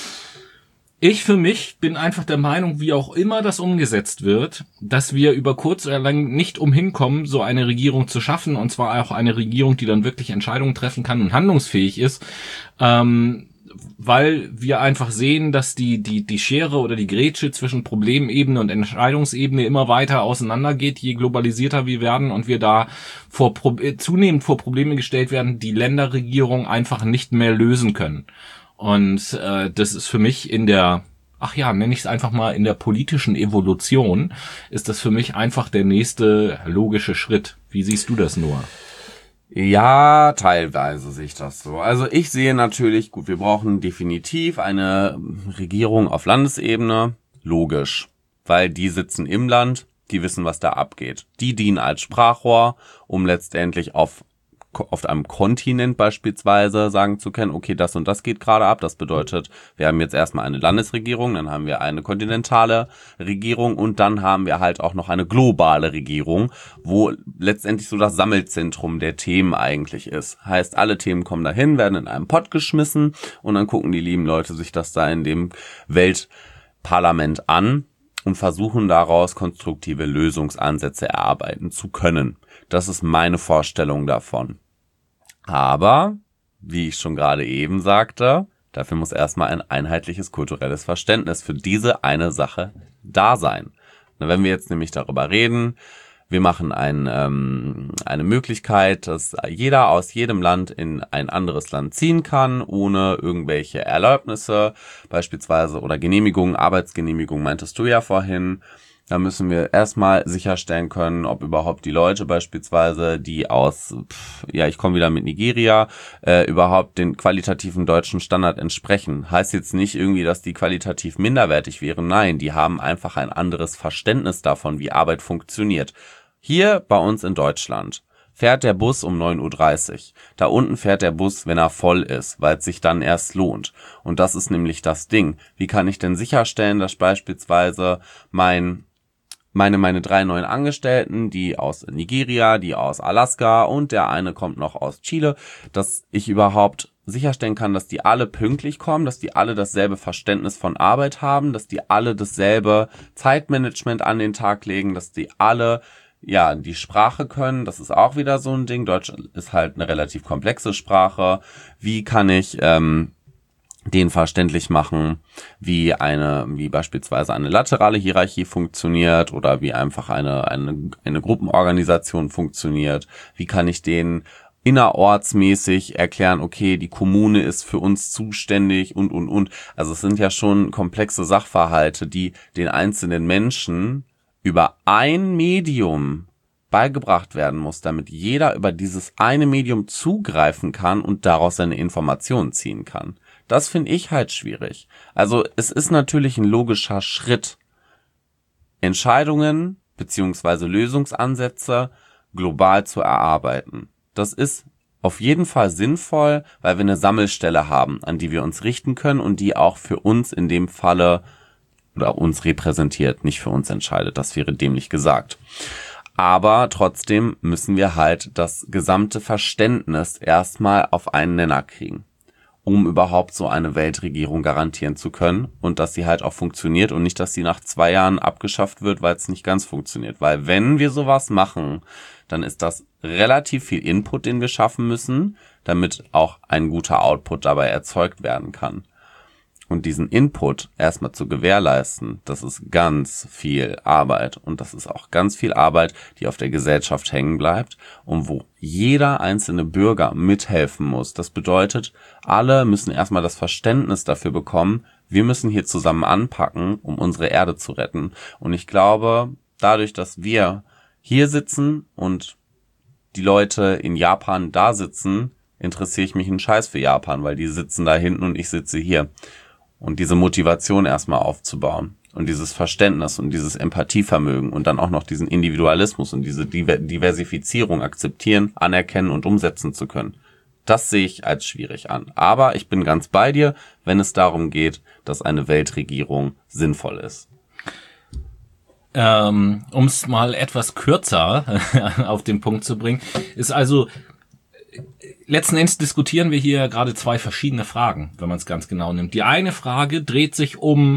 Ich für mich bin einfach der Meinung, wie auch immer das umgesetzt wird, dass wir über kurz oder lang nicht umhin kommen, so eine Regierung zu schaffen, und zwar auch eine Regierung, die dann wirklich Entscheidungen treffen kann und handlungsfähig ist, ähm, weil wir einfach sehen, dass die die die Schere oder die Grätsche zwischen Problemebene und Entscheidungsebene immer weiter auseinandergeht, je globalisierter wir werden und wir da vor zunehmend vor Probleme gestellt werden, die Länderregierung einfach nicht mehr lösen können. Und äh, das ist für mich in der, ach ja, nenne ich es einfach mal, in der politischen Evolution, ist das für mich einfach der nächste logische Schritt. Wie siehst du das, Noah? Ja, teilweise sehe ich das so. Also ich sehe natürlich, gut, wir brauchen definitiv eine Regierung auf Landesebene. Logisch. Weil die sitzen im Land, die wissen, was da abgeht. Die dienen als Sprachrohr, um letztendlich auf auf einem Kontinent beispielsweise sagen zu können, okay, das und das geht gerade ab. Das bedeutet, wir haben jetzt erstmal eine Landesregierung, dann haben wir eine kontinentale Regierung und dann haben wir halt auch noch eine globale Regierung, wo letztendlich so das Sammelzentrum der Themen eigentlich ist. Heißt, alle Themen kommen dahin, werden in einem Pott geschmissen und dann gucken die lieben Leute sich das da in dem Weltparlament an und versuchen daraus konstruktive Lösungsansätze erarbeiten zu können. Das ist meine Vorstellung davon. Aber, wie ich schon gerade eben sagte, dafür muss erstmal ein einheitliches kulturelles Verständnis für diese eine Sache da sein. Wenn wir jetzt nämlich darüber reden, wir machen ein, ähm, eine Möglichkeit, dass jeder aus jedem Land in ein anderes Land ziehen kann, ohne irgendwelche Erlaubnisse, beispielsweise oder Genehmigungen, Arbeitsgenehmigungen meintest du ja vorhin. Da müssen wir erstmal sicherstellen können, ob überhaupt die Leute beispielsweise, die aus, pff, ja, ich komme wieder mit Nigeria, äh, überhaupt den qualitativen deutschen Standard entsprechen. Heißt jetzt nicht irgendwie, dass die qualitativ minderwertig wären. Nein, die haben einfach ein anderes Verständnis davon, wie Arbeit funktioniert. Hier bei uns in Deutschland fährt der Bus um neun Uhr dreißig. Da unten fährt der Bus, wenn er voll ist, weil es sich dann erst lohnt. Und das ist nämlich das Ding. Wie kann ich denn sicherstellen, dass beispielsweise mein Meine, meine drei neuen Angestellten, die aus Nigeria, die aus Alaska und der eine kommt noch aus Chile, dass ich überhaupt sicherstellen kann, dass die alle pünktlich kommen, dass die alle dasselbe Verständnis von Arbeit haben, dass die alle dasselbe Zeitmanagement an den Tag legen, dass die alle ja die Sprache können. Das ist auch wieder so ein Ding. Deutsch ist halt eine relativ komplexe Sprache. Wie kann ich ähm, den verständlich machen, wie eine, wie beispielsweise eine laterale Hierarchie funktioniert oder wie einfach eine eine eine Gruppenorganisation funktioniert? Wie kann ich den innerortsmäßig erklären, okay, die Kommune ist für uns zuständig und, und, und. Also es sind ja schon komplexe Sachverhalte, die den einzelnen Menschen über ein Medium beigebracht werden muss, damit jeder über dieses eine Medium zugreifen kann und daraus seine Informationen ziehen kann. Das finde ich halt schwierig. Also es ist natürlich ein logischer Schritt, Entscheidungen beziehungsweise Lösungsansätze global zu erarbeiten. Das ist auf jeden Fall sinnvoll, weil wir eine Sammelstelle haben, an die wir uns richten können und die auch für uns in dem Falle oder uns repräsentiert, nicht für uns entscheidet. Das wäre dämlich gesagt. Aber trotzdem müssen wir halt das gesamte Verständnis erstmal auf einen Nenner kriegen, um überhaupt so eine Weltregierung garantieren zu können und dass sie halt auch funktioniert und nicht, dass sie nach zwei Jahren abgeschafft wird, weil es nicht ganz funktioniert. Weil wenn wir sowas machen, dann ist das relativ viel Input, den wir schaffen müssen, damit auch ein guter Output dabei erzeugt werden kann. Und diesen Input erstmal zu gewährleisten, das ist ganz viel Arbeit. Und das ist auch ganz viel Arbeit, die auf der Gesellschaft hängen bleibt und wo jeder einzelne Bürger mithelfen muss. Das bedeutet, alle müssen erstmal das Verständnis dafür bekommen, wir müssen hier zusammen anpacken, um unsere Erde zu retten. Und ich glaube, dadurch, dass wir hier sitzen und die Leute in Japan da sitzen, interessiere ich mich einen Scheiß für Japan, weil die sitzen da hinten und ich sitze hier. Und diese Motivation erstmal aufzubauen und dieses Verständnis und dieses Empathievermögen und dann auch noch diesen Individualismus und diese Diversifizierung akzeptieren, anerkennen und umsetzen zu können. Das sehe ich als schwierig an. Aber ich bin ganz bei dir, wenn es darum geht, dass eine Weltregierung sinnvoll ist. Ähm, um es mal etwas kürzer auf den Punkt zu bringen, ist also, letzten Endes diskutieren wir hier gerade zwei verschiedene Fragen, wenn man es ganz genau nimmt. Die eine Frage dreht sich um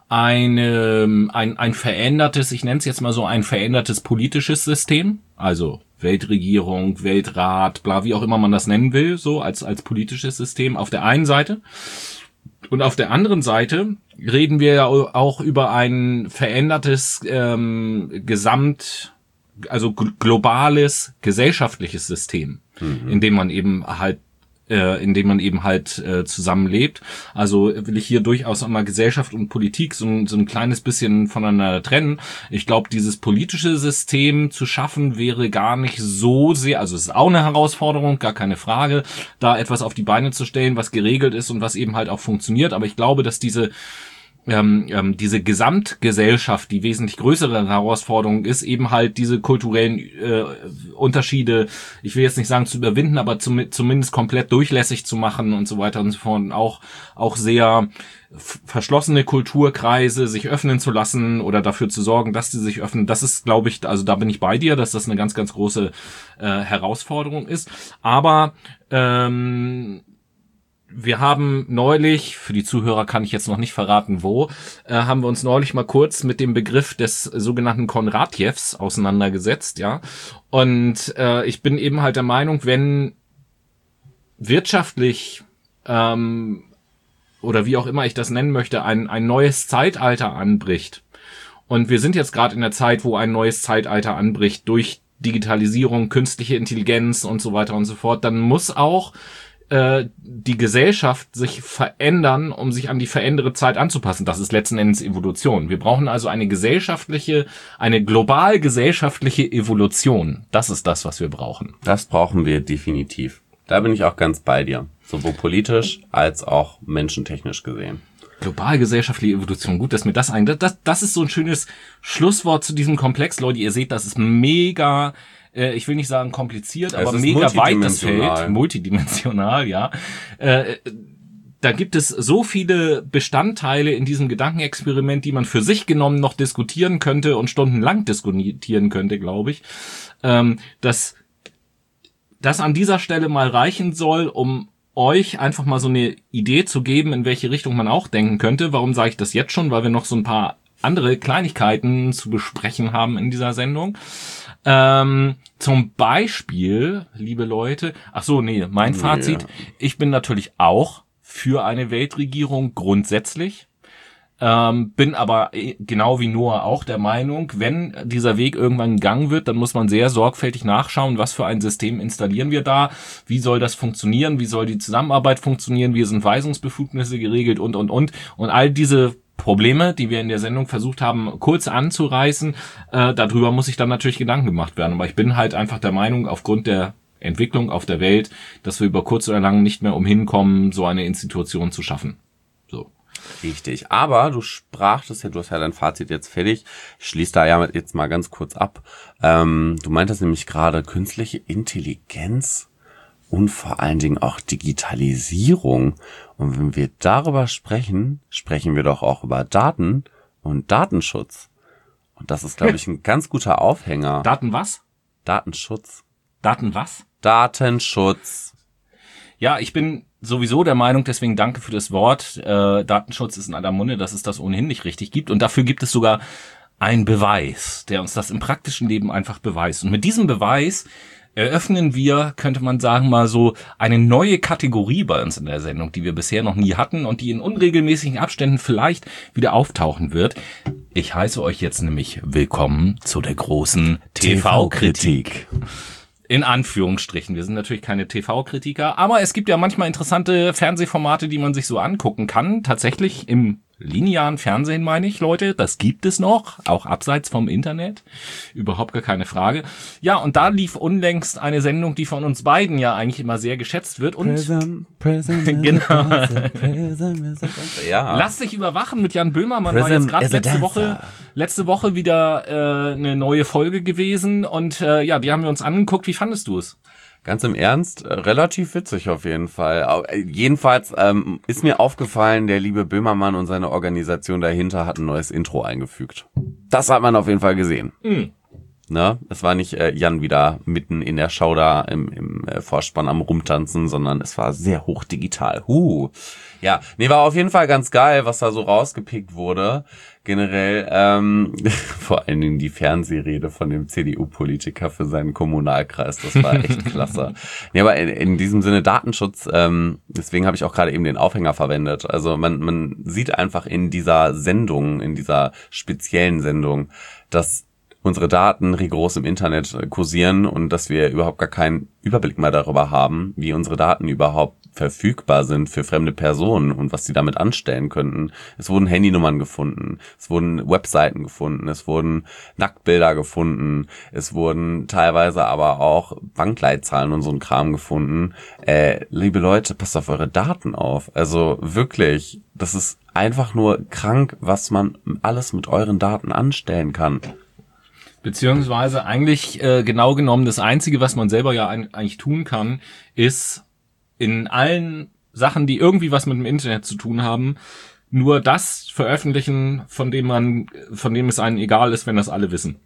eine, ein, ein verändertes, ich nenne es jetzt mal so ein verändertes politisches System, also Weltregierung, Weltrat, bla, wie auch immer man das nennen will, so als, als politisches System auf der einen Seite. Und auf der anderen Seite reden wir ja auch über ein verändertes ähm, Gesamt, also globales gesellschaftliches System, mhm. in dem man eben halt, äh, in dem man eben halt äh, zusammenlebt. Also will ich hier durchaus auch mal Gesellschaft und Politik so, so ein kleines bisschen voneinander trennen. Ich glaube, dieses politische System zu schaffen wäre gar nicht so sehr, also es ist auch eine Herausforderung, gar keine Frage, da etwas auf die Beine zu stellen, was geregelt ist und was eben halt auch funktioniert. Aber ich glaube, dass diese Ähm, ähm, diese Gesamtgesellschaft, die wesentlich größere Herausforderung ist, eben halt diese kulturellen äh, Unterschiede, ich will jetzt nicht sagen zu überwinden, aber zum, zumindest komplett durchlässig zu machen und so weiter und so fort. Und auch, auch sehr verschlossene Kulturkreise sich öffnen zu lassen oder dafür zu sorgen, dass sie sich öffnen. Das ist, glaube ich, also da bin ich bei dir, dass das eine ganz, ganz große äh, Herausforderung ist. Aber ähm, wir haben neulich, für die Zuhörer kann ich jetzt noch nicht verraten, wo, äh, haben wir uns neulich mal kurz mit dem Begriff des sogenannten Kondratjews auseinandergesetzt, ja. Und äh, ich bin eben halt der Meinung, wenn wirtschaftlich ähm, oder wie auch immer ich das nennen möchte, ein, ein neues Zeitalter anbricht. Und wir sind jetzt gerade in der Zeit, wo ein neues Zeitalter anbricht durch Digitalisierung, künstliche Intelligenz und so weiter und so fort, dann muss auch die Gesellschaft sich verändern, um sich an die veränderte Zeit anzupassen. Das ist letzten Endes Evolution. Wir brauchen also eine gesellschaftliche, eine global gesellschaftliche Evolution. Das ist das, was wir brauchen. Das brauchen wir definitiv. Da bin ich auch ganz bei dir. Sowohl politisch als auch menschentechnisch gesehen. Global gesellschaftliche Evolution. Gut, dass mir das ein, das, das ist so ein schönes Schlusswort zu diesem Komplex. Leute, ihr seht, das ist mega, ich will nicht sagen kompliziert, es aber mega weit das Feld, multidimensional, ja. Äh, da gibt es so viele Bestandteile in diesem Gedankenexperiment, die man für sich genommen noch diskutieren könnte und stundenlang diskutieren könnte, glaube ich, ähm, dass das an dieser Stelle mal reichen soll, um euch einfach mal so eine Idee zu geben, in welche Richtung man auch denken könnte. Warum sage ich das jetzt schon? Weil wir noch so ein paar andere Kleinigkeiten zu besprechen haben in dieser Sendung. Ähm, zum Beispiel, liebe Leute, ach so, nee, mein Fazit, yeah. Ich bin natürlich auch für eine Weltregierung grundsätzlich. Ähm, bin aber genau wie Noah auch der Meinung, wenn dieser Weg irgendwann gegangen wird, dann muss man sehr sorgfältig nachschauen, was für ein System installieren wir da, wie soll das funktionieren, wie soll die Zusammenarbeit funktionieren, wie sind Weisungsbefugnisse geregelt und, und, und. Und all diese Probleme, die wir in der Sendung versucht haben, kurz anzureißen, äh, darüber muss sich dann natürlich Gedanken gemacht werden. Aber ich bin halt einfach der Meinung, aufgrund der Entwicklung auf der Welt, dass wir über kurz oder lang nicht mehr umhin kommen, so eine Institution zu schaffen. So. Richtig. Aber du sprachtest ja, du hast ja dein Fazit jetzt fertig. Ich schließe da ja jetzt mal ganz kurz ab. Ähm, du meintest nämlich gerade künstliche Intelligenz und vor allen Dingen auch Digitalisierung. Und wenn wir darüber sprechen, sprechen wir doch auch über Daten und Datenschutz. Und das ist, glaube ich, ein ganz guter Aufhänger. Daten was? Datenschutz. Daten was? Datenschutz. Ja, ich bin sowieso der Meinung, deswegen danke für das Wort, äh, Datenschutz ist in aller Munde, dass es das ohnehin nicht richtig gibt. Und dafür gibt es sogar einen Beweis, der uns das im praktischen Leben einfach beweist. Und mit diesem Beweis eröffnen wir, könnte man sagen, mal so eine neue Kategorie bei uns in der Sendung, die wir bisher noch nie hatten und die in unregelmäßigen Abständen vielleicht wieder auftauchen wird. Ich heiße euch jetzt nämlich willkommen zu der großen T V-Kritik. In Anführungsstrichen. Wir sind natürlich keine T V-Kritiker, aber es gibt ja manchmal interessante Fernsehformate, die man sich so angucken kann. Tatsächlich im linearen Fernsehen, meine ich, Leute. Das gibt es noch, auch abseits vom Internet. Überhaupt gar keine Frage. Ja, und da lief unlängst eine Sendung, die von uns beiden ja eigentlich immer sehr geschätzt wird. Und Prism, Prism genau. Prism ja. Lass dich überwachen mit Jan Böhmermann. War jetzt gerade letzte Woche, letzte Woche wieder äh, eine neue Folge gewesen. Und äh, ja, die haben wir uns angeguckt. Wie fandest du es? Ganz im Ernst, relativ witzig auf jeden Fall. Jedenfalls ähm, ist mir aufgefallen, der liebe Böhmermann und seine Organisation dahinter hat ein neues Intro eingefügt. Das hat man auf jeden Fall gesehen. Mhm. Ne? Es war nicht äh, Jan wieder mitten in der Schau da im, im äh, Vorspann am Rumtanzen, sondern es war sehr hochdigital. Huh. Ja, nee, war auf jeden Fall ganz geil, was da so rausgepickt wurde. Generell, ähm, vor allen Dingen die Fernsehrede von dem C D U-Politiker für seinen Kommunalkreis, das war echt klasse. Nee, aber in, in diesem Sinne Datenschutz, ähm, deswegen habe ich auch gerade eben den Aufhänger verwendet. Also man, man sieht einfach in dieser Sendung, in dieser speziellen Sendung, dass unsere Daten rigoros im Internet kursieren und dass wir überhaupt gar keinen Überblick mehr darüber haben, wie unsere Daten überhaupt verfügbar sind für fremde Personen und was sie damit anstellen könnten. Es wurden Handynummern gefunden, es wurden Webseiten gefunden, es wurden Nacktbilder gefunden, es wurden teilweise aber auch Bankleitzahlen und so ein Kram gefunden. Äh, liebe Leute, passt auf eure Daten auf. Also wirklich, das ist einfach nur krank, was man alles mit euren Daten anstellen kann. Beziehungsweise eigentlich äh, genau genommen das Einzige, was man selber ja ein, eigentlich tun kann, ist in allen Sachen, die irgendwie was mit dem Internet zu tun haben, nur das veröffentlichen, von dem man, von dem es einem egal ist, wenn das alle wissen.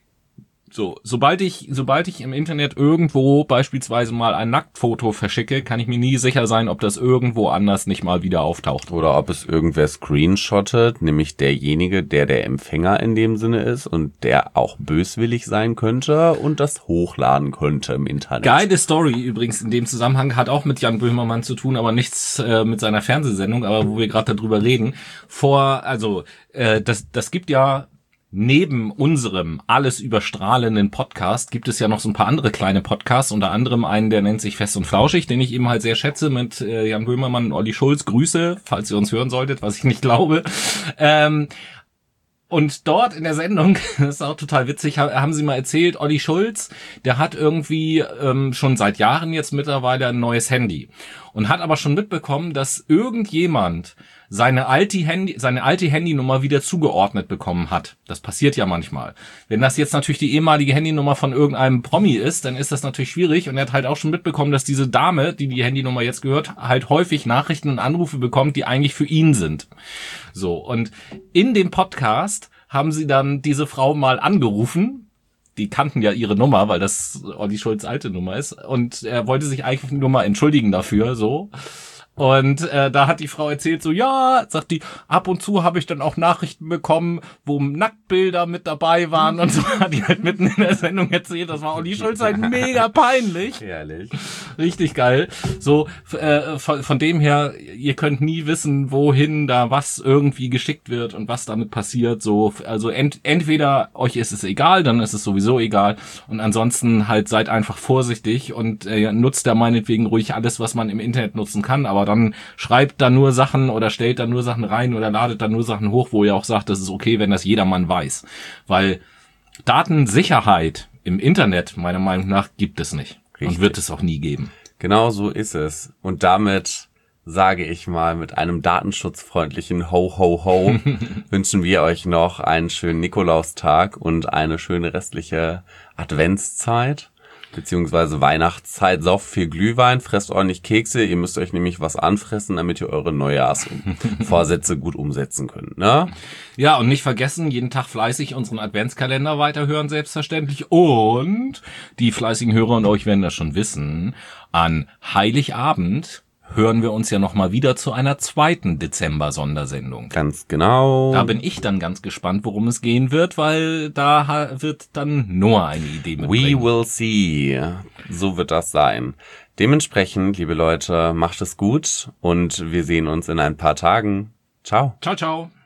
So, sobald ich, sobald ich im Internet irgendwo beispielsweise mal ein Nacktfoto verschicke, kann ich mir nie sicher sein, ob das irgendwo anders nicht mal wieder auftaucht. Oder ob es irgendwer screenshottet, nämlich derjenige, der der Empfänger in dem Sinne ist und der auch böswillig sein könnte und das hochladen könnte im Internet. Geile Story übrigens in dem Zusammenhang, hat auch mit Jan Böhmermann zu tun, aber nichts äh, mit seiner Fernsehsendung, aber wo wir gerade darüber reden. Vor, also, äh, das, das gibt ja neben unserem alles überstrahlenden Podcast gibt es ja noch so ein paar andere kleine Podcasts, unter anderem einen, der nennt sich Fest und Flauschig, den ich eben halt sehr schätze, mit äh, Jan Böhmermann und Olli Schulz. Grüße, falls ihr uns hören solltet, was ich nicht glaube. Ähm, und dort in der Sendung, das ist auch total witzig, haben sie mal erzählt, Olli Schulz, der hat irgendwie ähm, schon seit Jahren jetzt mittlerweile ein neues Handy und hat aber schon mitbekommen, dass irgendjemand seine alte Handy, seine alte Handynummer wieder zugeordnet bekommen hat. Das passiert ja manchmal. Wenn das jetzt natürlich die ehemalige Handynummer von irgendeinem Promi ist, dann ist das natürlich schwierig. Und er hat halt auch schon mitbekommen, dass diese Dame, die die Handynummer jetzt gehört, halt häufig Nachrichten und Anrufe bekommt, die eigentlich für ihn sind. So, und in dem Podcast haben sie dann diese Frau mal angerufen. Die kannten ja ihre Nummer, weil das Olli Schulz' alte Nummer ist. Und er wollte sich eigentlich nur mal entschuldigen dafür, so. Und äh, da hat die Frau erzählt, so ja, sagt die, ab und zu habe ich dann auch Nachrichten bekommen, wo Nacktbilder mit dabei waren und so, hat die halt mitten in der Sendung erzählt, das war Olli Schulz halt mega peinlich. Ehrlich. Richtig geil. So, äh, von, von dem her, ihr könnt nie wissen, wohin da was irgendwie geschickt wird und was damit passiert. So, also ent, entweder euch ist es egal, dann ist es sowieso egal. Und ansonsten halt seid einfach vorsichtig und äh, nutzt da meinetwegen ruhig alles, was man im Internet nutzen kann, aber dann schreibt da nur Sachen oder stellt da nur Sachen rein oder ladet da nur Sachen hoch, wo ihr auch sagt, das ist okay, wenn das jedermann weiß. Weil Datensicherheit im Internet, meiner Meinung nach, gibt es nicht. Richtig. Und wird es auch nie geben. Genau so ist es. Und damit sage ich mal, mit einem datenschutzfreundlichen Ho, Ho, Ho wünschen wir euch noch einen schönen Nikolaustag und eine schöne restliche Adventszeit. Beziehungsweise Weihnachtszeit, sauft viel Glühwein, fresst ordentlich Kekse. Ihr müsst euch nämlich was anfressen, damit ihr eure Neujahrsvorsätze gut umsetzen könnt, ne? Ja, und nicht vergessen, jeden Tag fleißig unseren Adventskalender weiterhören, selbstverständlich. Und die fleißigen Hörer und euch werden das schon wissen, an Heiligabend hören wir uns ja nochmal wieder zu einer zweiten Dezember-Sondersendung. Ganz genau. Da bin ich dann ganz gespannt, worum es gehen wird, weil da wird dann Noah eine Idee mitbringen. We will see. So wird das sein. Dementsprechend, liebe Leute, macht es gut und wir sehen uns in ein paar Tagen. Ciao. Ciao, ciao.